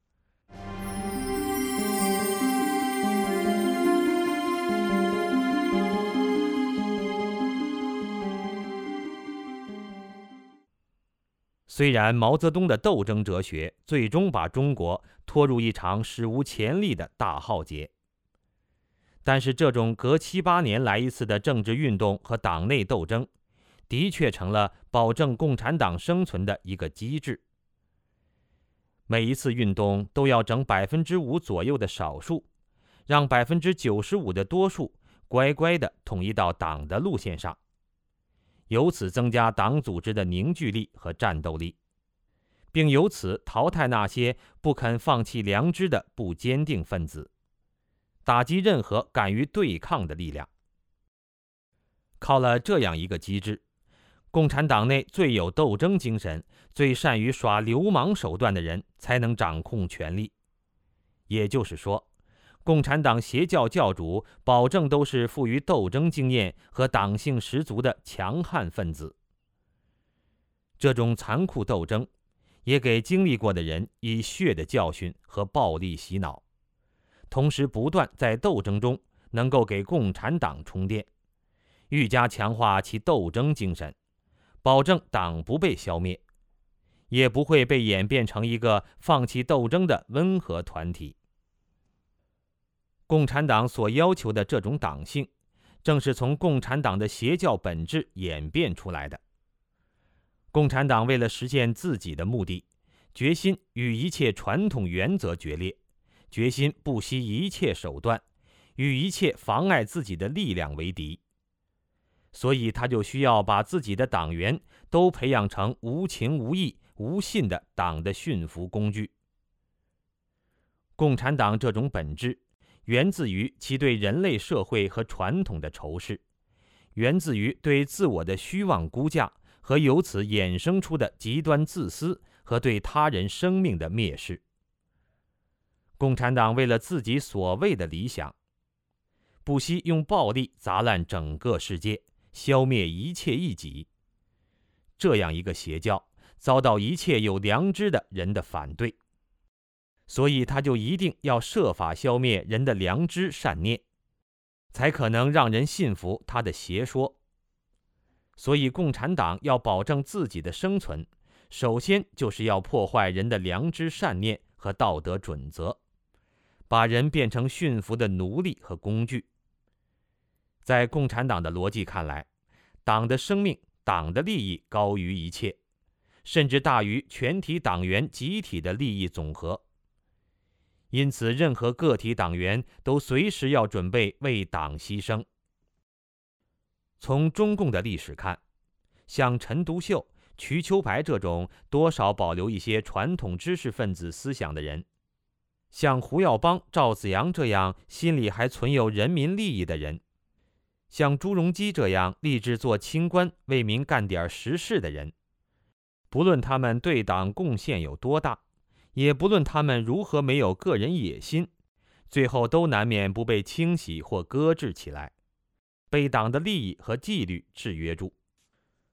虽然毛泽东的斗争哲学最终把中国拖入一场史无前例的大浩劫，但是这种隔7、8年来一次的政治运动和党内斗争，的确成了保证共产党生存的一个机制。每一次运动都要整5%左右的少数，让95%的多数乖乖地统一到党的路线上，由此增加党组织的凝聚力和战斗力，并由此淘汰那些不肯放弃良知的不坚定分子，打击任何敢于对抗的力量。靠了这样一个机制，共产党内最有斗争精神、最善于耍流氓手段的人才能掌控权力。也就是说，共产党邪教教主保证都是富于斗争经验和党性十足的强悍分子。这种残酷斗争也给经历过的人以血的教训和暴力洗脑，同时不断在斗争中能够给共产党充电，愈加强化其斗争精神，保证党不被消灭，也不会被演变成一个放弃斗争的温和团体。共产党所要求的这种党性，正是从共产党的邪教本质演变出来的。共产党为了实现自己的目的，决心与一切传统原则决裂，决心不惜一切手段，与一切妨碍自己的力量为敌。所以他就需要把自己的党员都培养成无情无义、无信的党的驯服工具。共产党这种本质源自于其对人类社会和传统的仇视，源自于对自我的虚妄估价和由此衍生出的极端自私和对他人生命的蔑视。共产党为了自己所谓的理想，不惜用暴力砸烂整个世界，消灭一切异己。这样一个邪教遭到一切有良知的人的反对，所以他就一定要设法消灭人的良知善念，才可能让人信服他的邪说。所以共产党要保证自己的生存，首先就是要破坏人的良知善念和道德准则，把人变成驯服的奴隶和工具。在共产党的逻辑看来，党的生命、党的利益高于一切，甚至大于全体党员集体的利益总和。因此，任何个体党员都随时要准备为党牺牲。从中共的历史看，像陈独秀、瞿秋白这种多少保留一些传统知识分子思想的人，像胡耀邦、赵紫阳这样心里还存有人民利益的人，像朱镕基这样立志做清官、为民干点实事的人，不论他们对党贡献有多大，也不论他们如何没有个人野心，最后都难免不被清洗或搁置起来，被党的利益和纪律制约住。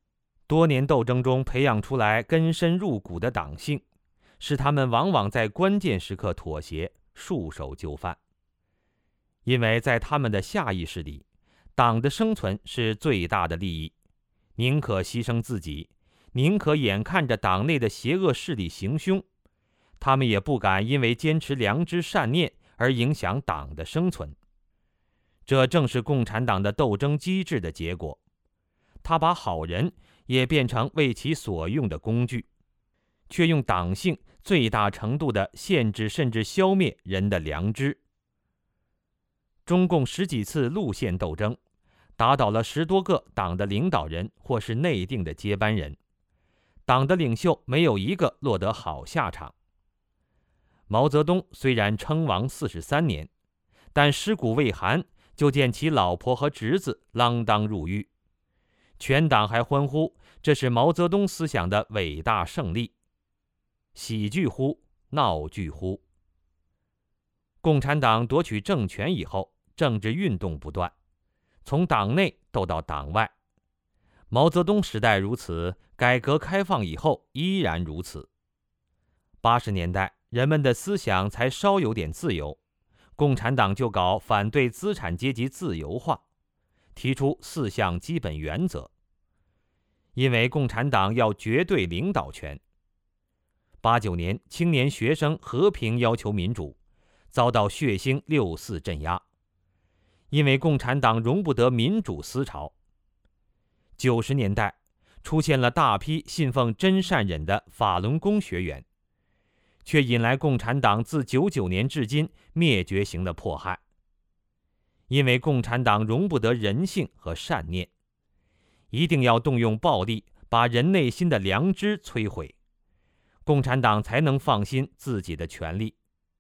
多年斗争中培养出来根深入骨的党性，使他们往往在关键时刻妥协，束手就范。因为在他们的下意识里，党的生存是最大的利益，宁可牺牲自己，宁可眼看着党内的邪恶势力行凶，他们也不敢因为坚持良知善念而影响党的生存。这正是共产党的斗争机制的结果，他把好人也变成为其所用的工具，却用党性最大程度地限制甚至消灭人的良知。中共10几次路线斗争，打倒了10多个党的领导人或是内定的接班人，党的领袖没有一个落得好下场。毛泽东虽然称王43年，但尸骨未寒，就见其老婆和侄子锒铛入狱，全党还欢呼这是毛泽东思想的伟大胜利。喜剧乎，闹剧乎。共产党夺取政权以后，政治运动不断，从党内斗到党外。毛泽东时代如此，改革开放以后依然如此。80年代人们的思想才稍有点自由，共产党就搞反对资产阶级自由化，提出4项基本原则。因为共产党要绝对领导权。89年青年学生和平要求民主，遭到血腥6·4镇压。因为共产党容不得民主思潮。90年代出现了大批信奉真善忍的法轮功学员，却引来共产党自99年至今灭绝型的迫害。因为共产党容不得人性和善念，一定要动用暴力把人内心的良知摧毁，共产党才能放心自己的权力。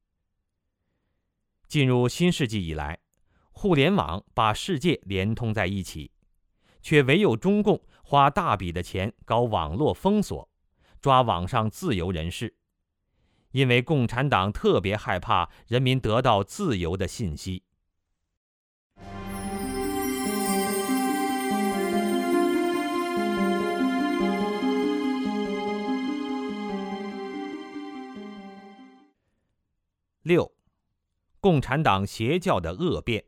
进入新世纪以来，互联网把世界连通在一起，却唯有中共花大笔的钱搞网络封锁，抓网上自由人士。因为共产党特别害怕人民得到自由的信息。6. 共产党邪教的恶变。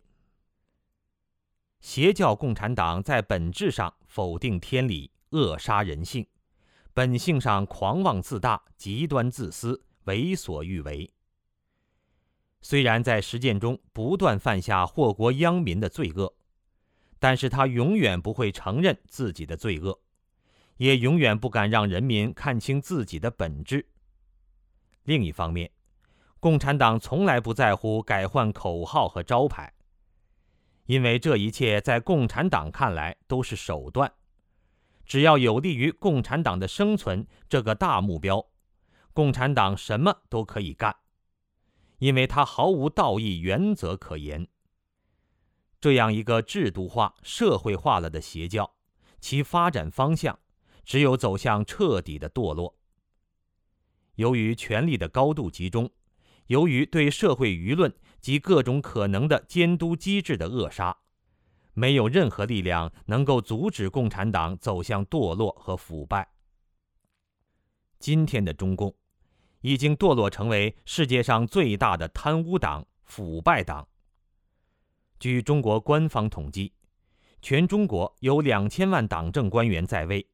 邪教共产党在本质上否定天理，扼杀人性，本性上狂妄自大，极端自私，为所欲为。虽然在实践中不断犯下祸国殃民的罪恶，但是他永远不会承认自己的罪恶，也永远不敢让人民看清自己的本质。另一方面，共产党从来不在乎改换口号和招牌，因为这一切在共产党看来都是手段，只要有利于共产党的生存这个大目标，共产党什么都可以干，因为它毫无道义原则可言。这样一个制度化、社会化了的邪教，其发展方向只有走向彻底的堕落。由于权力的高度集中，由于对社会舆论及各种可能的监督机制的扼杀，没有任何力量能够阻止共产党走向堕落和腐败。今天的中共已经堕落成为世界上最大的贪污党、腐败党。据中国官方统计，全中国有2000万党政官员在位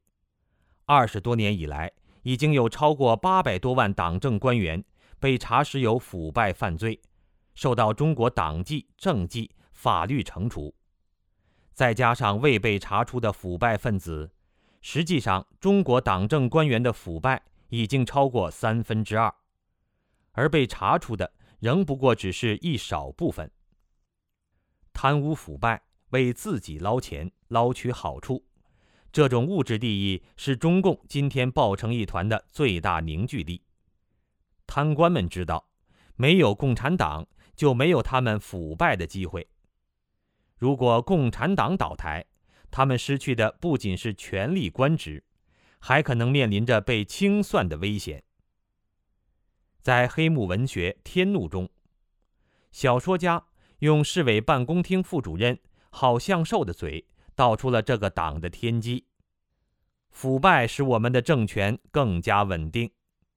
，20多年以来，已经有超过800多万党政官员被查实有腐败犯罪，受到中国党纪、政纪、法律惩处。再加上未被查出的腐败分子，实际上中国党政官员的腐败已经超过2/3，而被查出的仍不过只是一少部分。贪污腐败，为自己捞钱，捞取好处，这种物质利益是中共今天抱成一团的最大凝聚力。贪官们知道，没有共产党，就没有他们腐败的机会。如果共产党倒台，他们失去的不仅是权力官职，还可能面临着被清算的危险。在黑幕文学《天怒》中，小说家用市委办公厅副主任郝向寿的嘴道出了这个党的天机。 腐败使我们的政权更加稳定。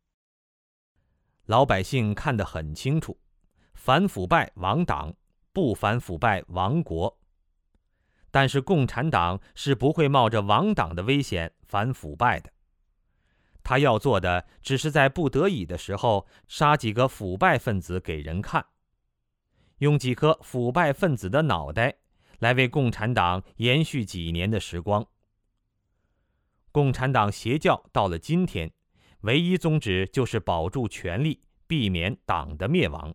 老百姓看得很清楚，反腐败亡党，不反腐败亡国。但是共产党是不会冒着亡党的危险反腐败的。他要做的只是在不得已的时候杀几个腐败分子给人看，用几颗腐败分子的脑袋来为共产党延续几年的时光。共产党邪教到了今天，唯一宗旨就是保住权力，避免党的灭亡。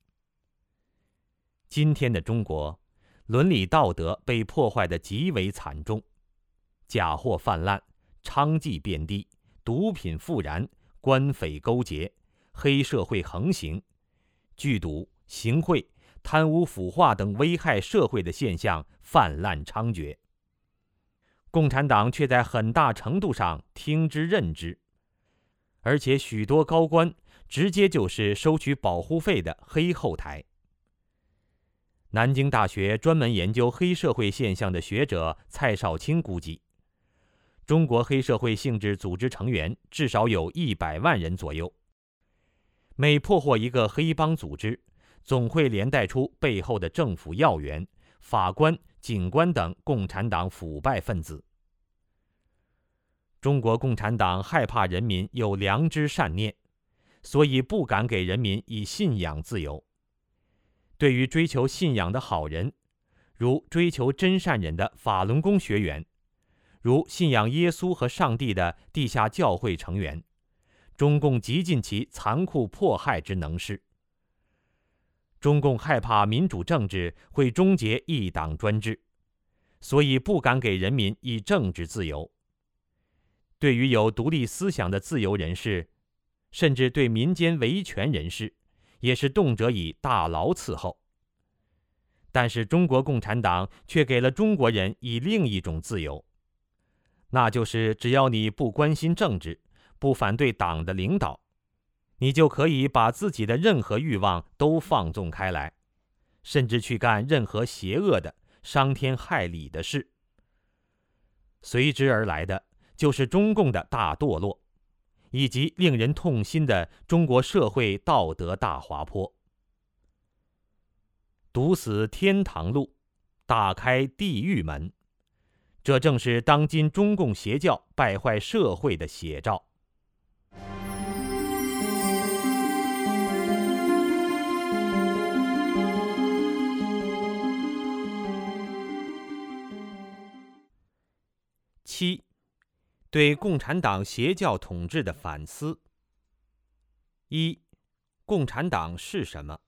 今天的中国，伦理道德被破坏得极为惨重，假货泛滥，娼妓遍地，毒品复燃，官匪勾结，黑社会横行，聚赌、行贿、贪污腐化等危害社会的现象泛滥猖獗。共产党却在很大程度上听之任之，而且许多高官直接就是收取保护费的黑后台。南京大学专门研究黑社会现象的学者蔡少卿估计，中国黑社会性质组织成员至少有100万人左右。每破获一个黑帮组织，总会连带出背后的政府要员、法官、警官等共产党腐败分子。中国共产党害怕人民有良知善念，所以不敢给人民以信仰自由。对于追求信仰的好人，如追求真善忍的法轮功学员，如信仰耶稣和上帝的地下教会成员，中共极尽其残酷迫害之能事。中共害怕民主政治会终结一党专制，所以不敢给人民以政治自由。对于有独立思想的自由人士，甚至对民间维权人士，也是动辄以大牢伺候。但是中国共产党却给了中国人以另一种自由，那就是只要你不关心政治，不反对党的领导，你就可以把自己的任何欲望都放纵开来，甚至去干任何邪恶的、伤天害理的事。随之而来的就是中共的大堕落，以及令人痛心的中国社会道德大滑坡。堵死天堂路，打开地狱门，这正是当今中共邪教败坏社会的写照。7. 对共产党邪教统治的反思。1. 共产党是什么？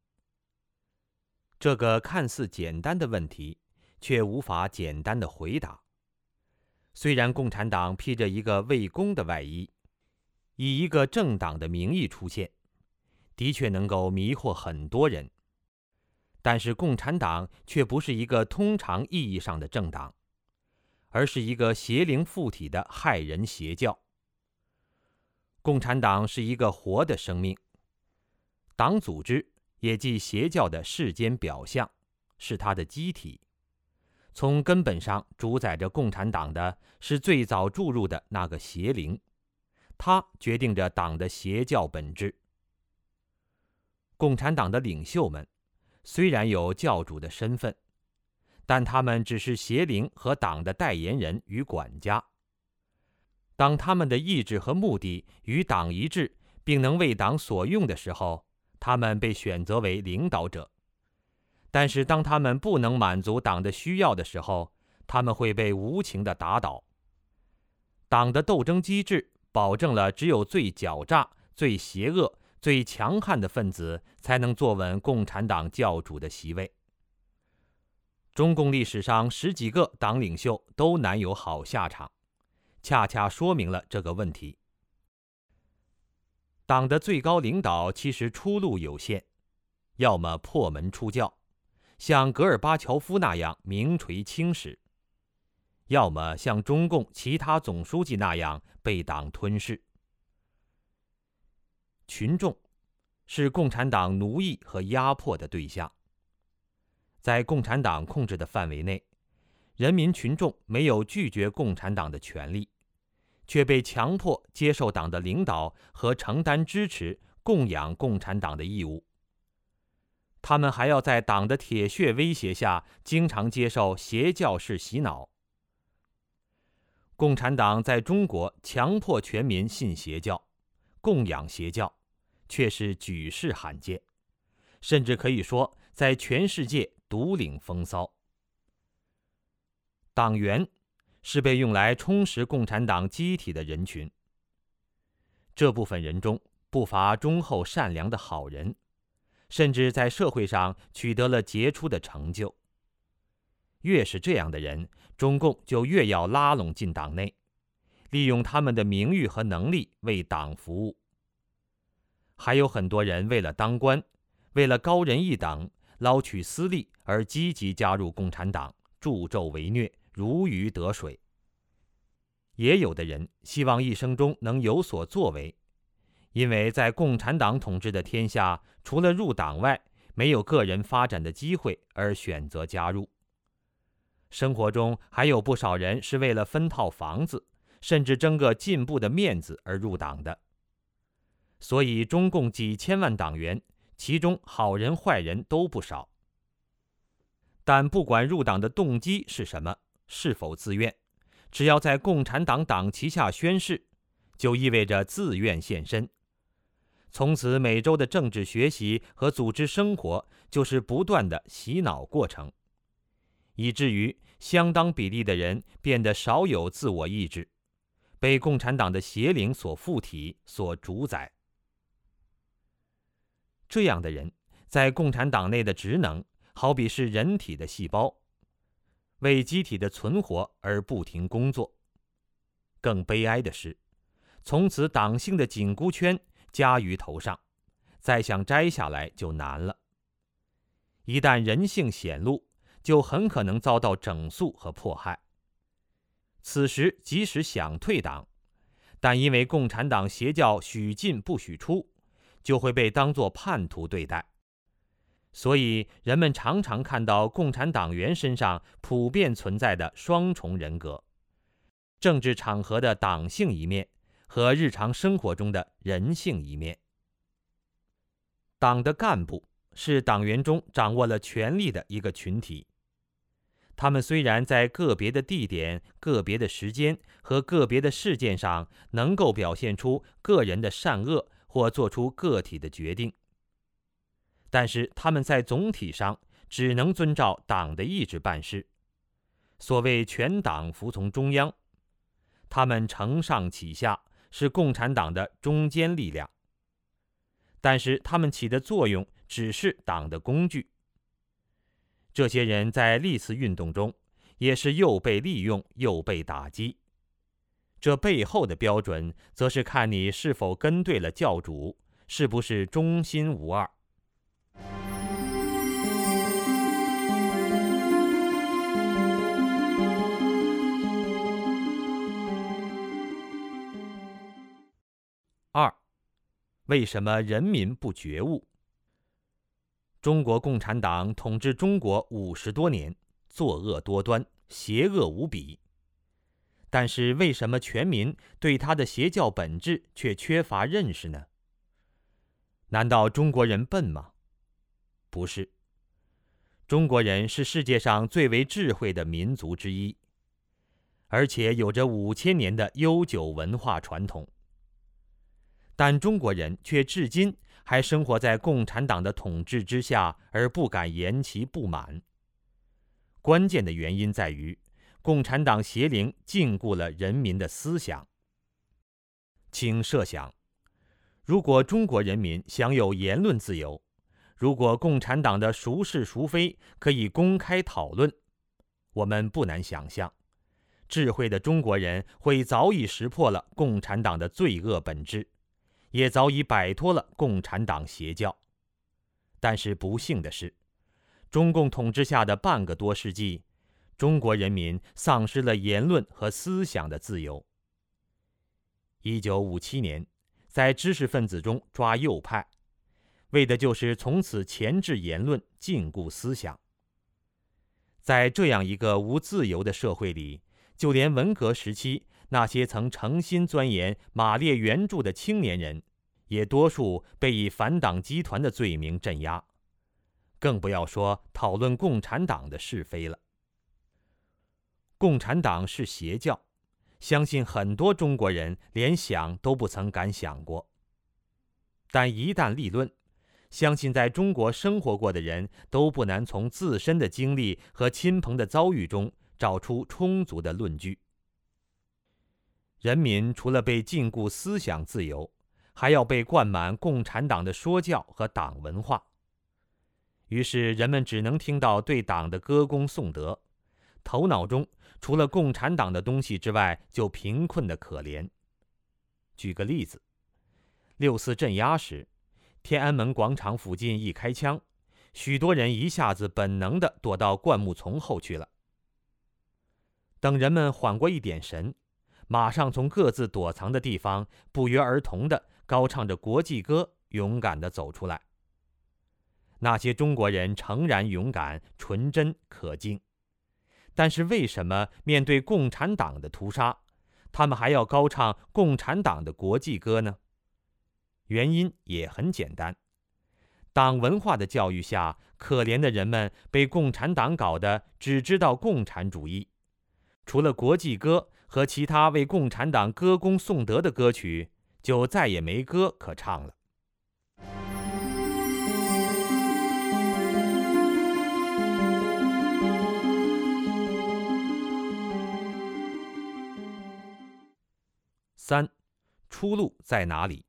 这个看似简单的问题，却无法简单的回答。虽然共产党披着一个为公的外衣，以一个政党的名义出现，的确能够迷惑很多人，但是共产党却不是一个通常意义上的政党，而是一个邪灵附体的害人邪教。共产党是一个活的生命，党组织也即邪教的世间表象，是它的机体。从根本上主宰着共产党的是最早注入的那个邪灵，它决定着党的邪教本质。共产党的领袖们虽然有教主的身份，但他们只是邪灵和党的代言人与管家。当他们的意志和目的与党一致，并能为党所用的时候，他们被选择为领导者。但是当他们不能满足党的需要的时候，他们会被无情地打倒。党的斗争机制保证了只有最狡诈、最邪恶、最强悍的分子才能坐稳共产党教主的席位。中共历史上10几个党领袖都难有好下场，恰恰说明了这个问题。党的最高领导其实出路有限，要么破门出教，像戈尔巴乔夫那样名垂青史，要么像中共其他总书记那样被党吞噬。群众是共产党奴役和压迫的对象。在共产党控制的范围内，人民群众没有拒绝共产党的权利， 却被强迫接受党的领导和承担支持、供养共产党的义务。他们还要在党的铁血威胁下，经常接受邪教式洗脑。共产党在中国强迫全民信邪教、供养邪教，却是举世罕见，甚至可以说在全世界独领风骚。党员是被用来充实共产党机体的人群，这部分人中不乏忠厚善良的好人，甚至在社会上取得了杰出的成就。越是这样的人，中共就越要拉拢进党内，利用他们的名誉和能力为党服务。还有很多人为了当官，为了高人一等，捞取私利而积极加入共产党，助纣为虐，如鱼得水。也有的人希望一生中能有所作为，因为在共产党统治的天下，除了入党外，没有个人发展的机会而选择加入。生活中还有不少人是为了分套房子，甚至争个进步的面子而入党的。所以中共几千万党员，其中好人坏人都不少。但不管入党的动机是什么，是否自愿，只要在共产党党旗下宣誓，就意味着自愿献身。从此每周的政治学习和组织生活就是不断的洗脑过程，以至于相当比例的人变得少有自我意志，被共产党的邪灵所附体、所主宰。这样的人在共产党内的职能，好比是人体的细胞，为机体的存活而不停工作。更悲哀的是，从此党性的紧箍圈加于头上，再想摘下来就难了。一旦人性显露，就很可能遭到整肃和迫害。此时即使想退党，但因为共产党邪教许进不许出，就会被当作叛徒对待。所以人们常常看到共产党员身上普遍存在的双重人格：政治场合的党性一面和日常生活中的人性一面。党的干部是党员中掌握了权力的一个群体，他们虽然在个别的地点、个别的时间和个别的事件上能够表现出个人的善恶或做出个体的决定，但是他们在总体上只能遵照党的意志办事。所谓全党服从中央，他们承上启下，是共产党的中坚力量，但是他们起的作用只是党的工具。这些人在历次运动中也是又被利用又被打击，这背后的标准则是看你是否跟对了教主，是不是忠心无二。二，为什么人民不觉悟？中国共产党统治中国50多年，作恶多端，邪恶无比。但是为什么全民对他的邪教本质却缺乏认识呢？难道中国人笨吗？不是。中国人是世界上最为智慧的民族之一，而且有着5000年的悠久文化传统。但中国人却至今还生活在共产党的统治之下，而不敢言其不满。关键的原因在于，共产党邪灵禁锢了人民的思想。请设想，如果中国人民享有言论自由，如果共产党的孰是孰非可以公开讨论，我们不难想象，智慧的中国人会早已识破了共产党的罪恶本质，也早已摆脱了共产党邪教。但是不幸的是，中共统治下的半个多世纪，中国人民丧失了言论和思想的自由。1957年，在知识分子中抓右派，为的就是从此钳制言论，禁锢思想。在这样一个无自由的社会里，就连文革时期那些曾诚心钻研马列原著的青年人，也多数被以反党集团的罪名镇压，更不要说讨论共产党的是非了。共产党是邪教，相信很多中国人连想都不曾敢想过。但一旦立论，相信在中国生活过的人都不难从自身的经历和亲朋的遭遇中找出充足的论据。人民除了被禁锢思想自由，还要被灌满共产党的说教和党文化。于是人们只能听到对党的歌功颂德，头脑中除了共产党的东西之外，就贫困的可怜。举个例子，6·4镇压时，天安门广场附近一开枪，许多人一下子本能地躲到灌木丛后去了。等人们缓过一点神，马上从各自躲藏的地方不约而同地高唱着国际歌，勇敢地走出来。那些中国人诚然勇敢、纯真、可敬，但是为什么面对共产党的屠杀，他们还要高唱共产党的国际歌呢？原因也很简单，党文化的教育下，可怜的人们被共产党搞得只知道共产主义，除了国际歌和其他为共产党歌功颂德的歌曲，就再也没歌可唱了。3. 出路在哪里？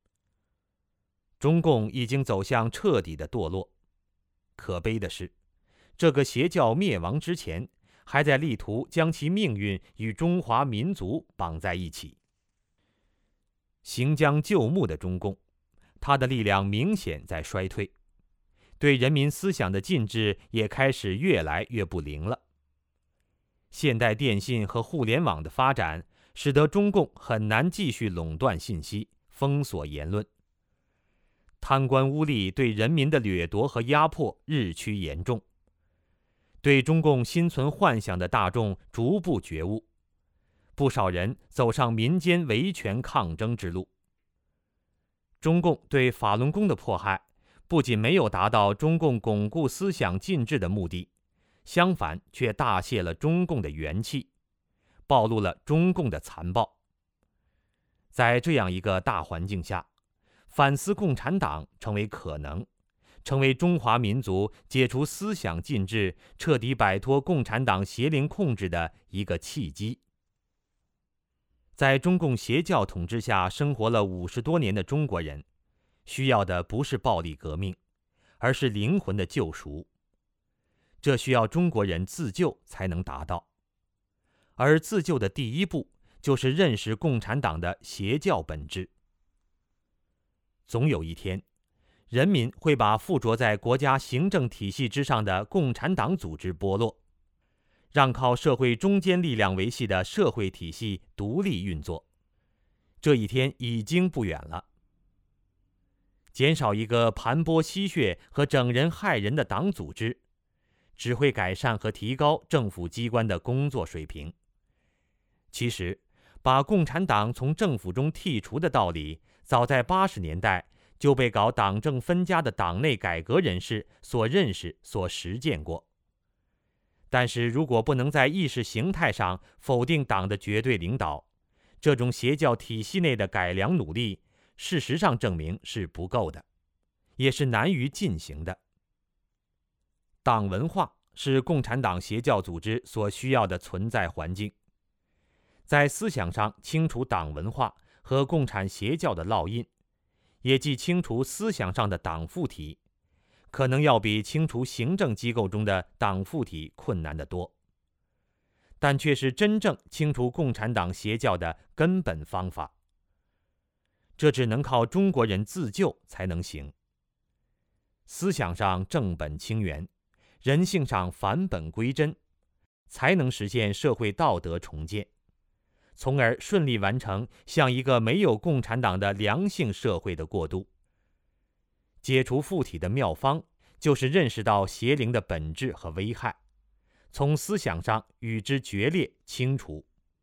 中共已经走向彻底的堕落。可悲的是，这个邪教灭亡之前，还在力图将其命运与中华民族绑在一起。行将就木的中共，它的力量明显在衰退，对人民思想的禁制也开始越来越不灵了。现代电信和互联网的发展，使得中共很难继续垄断信息、封锁言论。贪官污吏对人民的掠夺和压迫日趋严重，对中共心存幻想的大众逐步觉悟，不少人走上民间维权抗争之路。中共对法轮功的迫害，不仅没有达到中共巩固思想禁制的目的，相反却大泄了中共的元气，暴露了中共的残暴。在这样一个大环境下，反思共产党成为可能，成为中华民族解除思想禁制、彻底摆脱共产党邪灵控制的一个契机。在中共邪教统治下生活了50多年的中国人，需要的不是暴力革命，而是灵魂的救赎。这需要中国人自救才能达到。而自救的第一步，就是认识共产党的邪教本质。总有一天，人民会把附着在国家行政体系之上的共产党组织剥落，让靠社会中坚力量维系的社会体系独立运作。这一天已经不远了。减少一个盘剥吸血和整人害人的党组织，只会改善和提高政府机关的工作水平。其实，把共产党从政府中剔除的道理，早在80年代就被搞党政分家的党内改革人士所认识、所实践过。但是如果不能在意识形态上否定党的绝对领导，这种邪教体系内的改良努力，事实上证明是不够的，也是难于进行的。党文化是共产党邪教组织所需要的存在环境。在思想上清除党文化和共产邪教的烙印，也即清除思想上的党附体，可能要比清除行政机构中的党附体困难得多，但却是真正清除共产党邪教的根本方法。这只能靠中国人自救才能行。思想上正本清源，人性上返本归真，才能实现社会道德重建，从而顺利完成向一个没有共产党的良性社会的过渡。解除附体的妙方，就是认识到邪灵的本质和危害，从思想上与之决裂清除。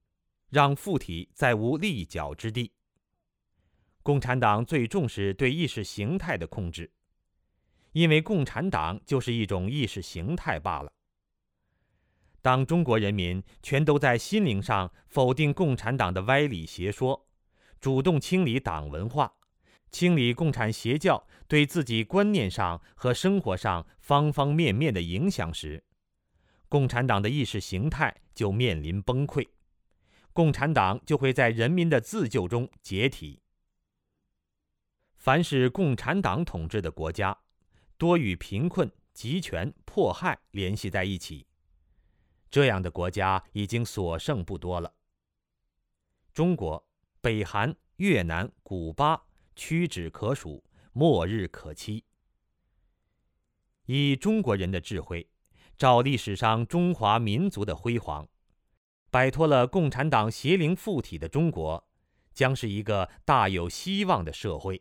让附体再无立脚之地。共产党最重视对意识形态的控制，因为共产党就是一种意识形态罢了。当中国人民全都在心灵上否定共产党的歪理邪说，主动清理党文化，清理共产邪教对自己观念上和生活上方方面面的影响时，共产党的意识形态就面临崩溃，共产党就会在人民的自救中解体。凡是共产党统治的国家，多与贫困、集权、迫害联系在一起，这样的国家已经所剩不多了。中国、北韩、越南、古巴屈指可数，末日可期。以中国人的智慧，照历史上中华民族的辉煌，摆脱了共产党邪灵附体的中国，将是一个大有希望的社会。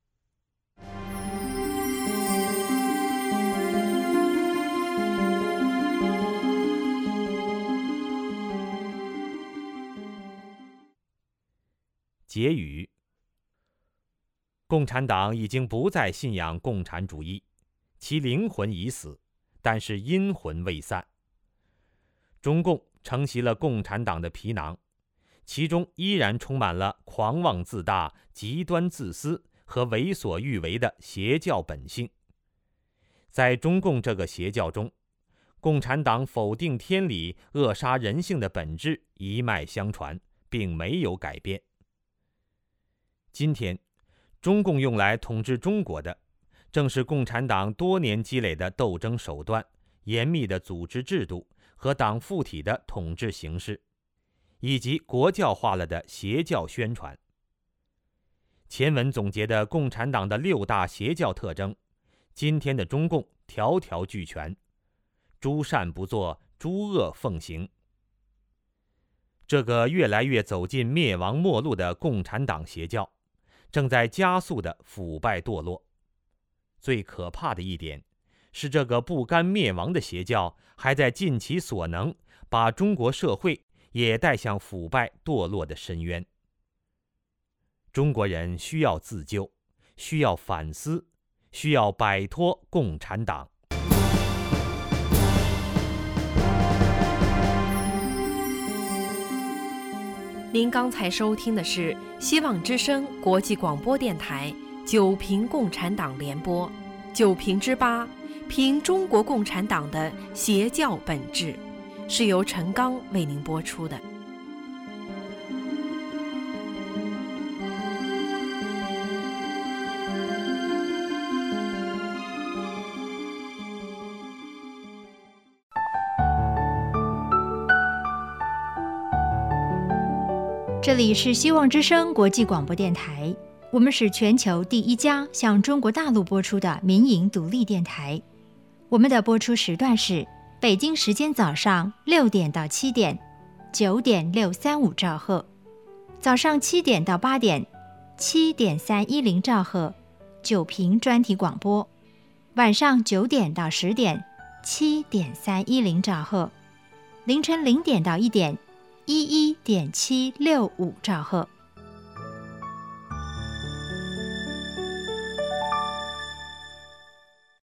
结语：共产党已经不再信仰共产主义，其灵魂已死，但是阴魂未散。中共承袭了共产党的皮囊，其中依然充满了狂妄自大、极端自私和为所欲为的邪教本性。在中共这个邪教中，共产党否定天理、扼杀人性的本质一脉相传，并没有改变。今天，中共用来统治中国的，正是共产党多年积累的斗争手段、严密的组织制度和党附体的统治形式，以及国教化了的邪教宣传。前文总结的共产党的6大邪教特征，今天的中共条条俱全，诸善不作，诸恶奉行。这个越来越走进灭亡末路的共产党邪教，正在加速的腐败堕落。最可怕的一点是，这个不甘灭亡的邪教还在尽其所能，把中国社会也带向腐败堕落的深渊。中国人需要自救，需要反思，需要摆脱共产党。 您刚才收听的是希望之声国际广播电台九评共产党联播9评之8，评中国共产党的邪教本质，是由陈刚为您播出的。 这里是希望之声国际广播电台，我们是全球第1家向中国大陆播出的民营独立电台。我们的播出时段是北京时间早上6点到7点，9.635兆赫；早上7点到8点，7.310兆赫，9评专题广播；晚上9点到10点，7.310兆赫；凌晨0点到1点，11.765兆赫。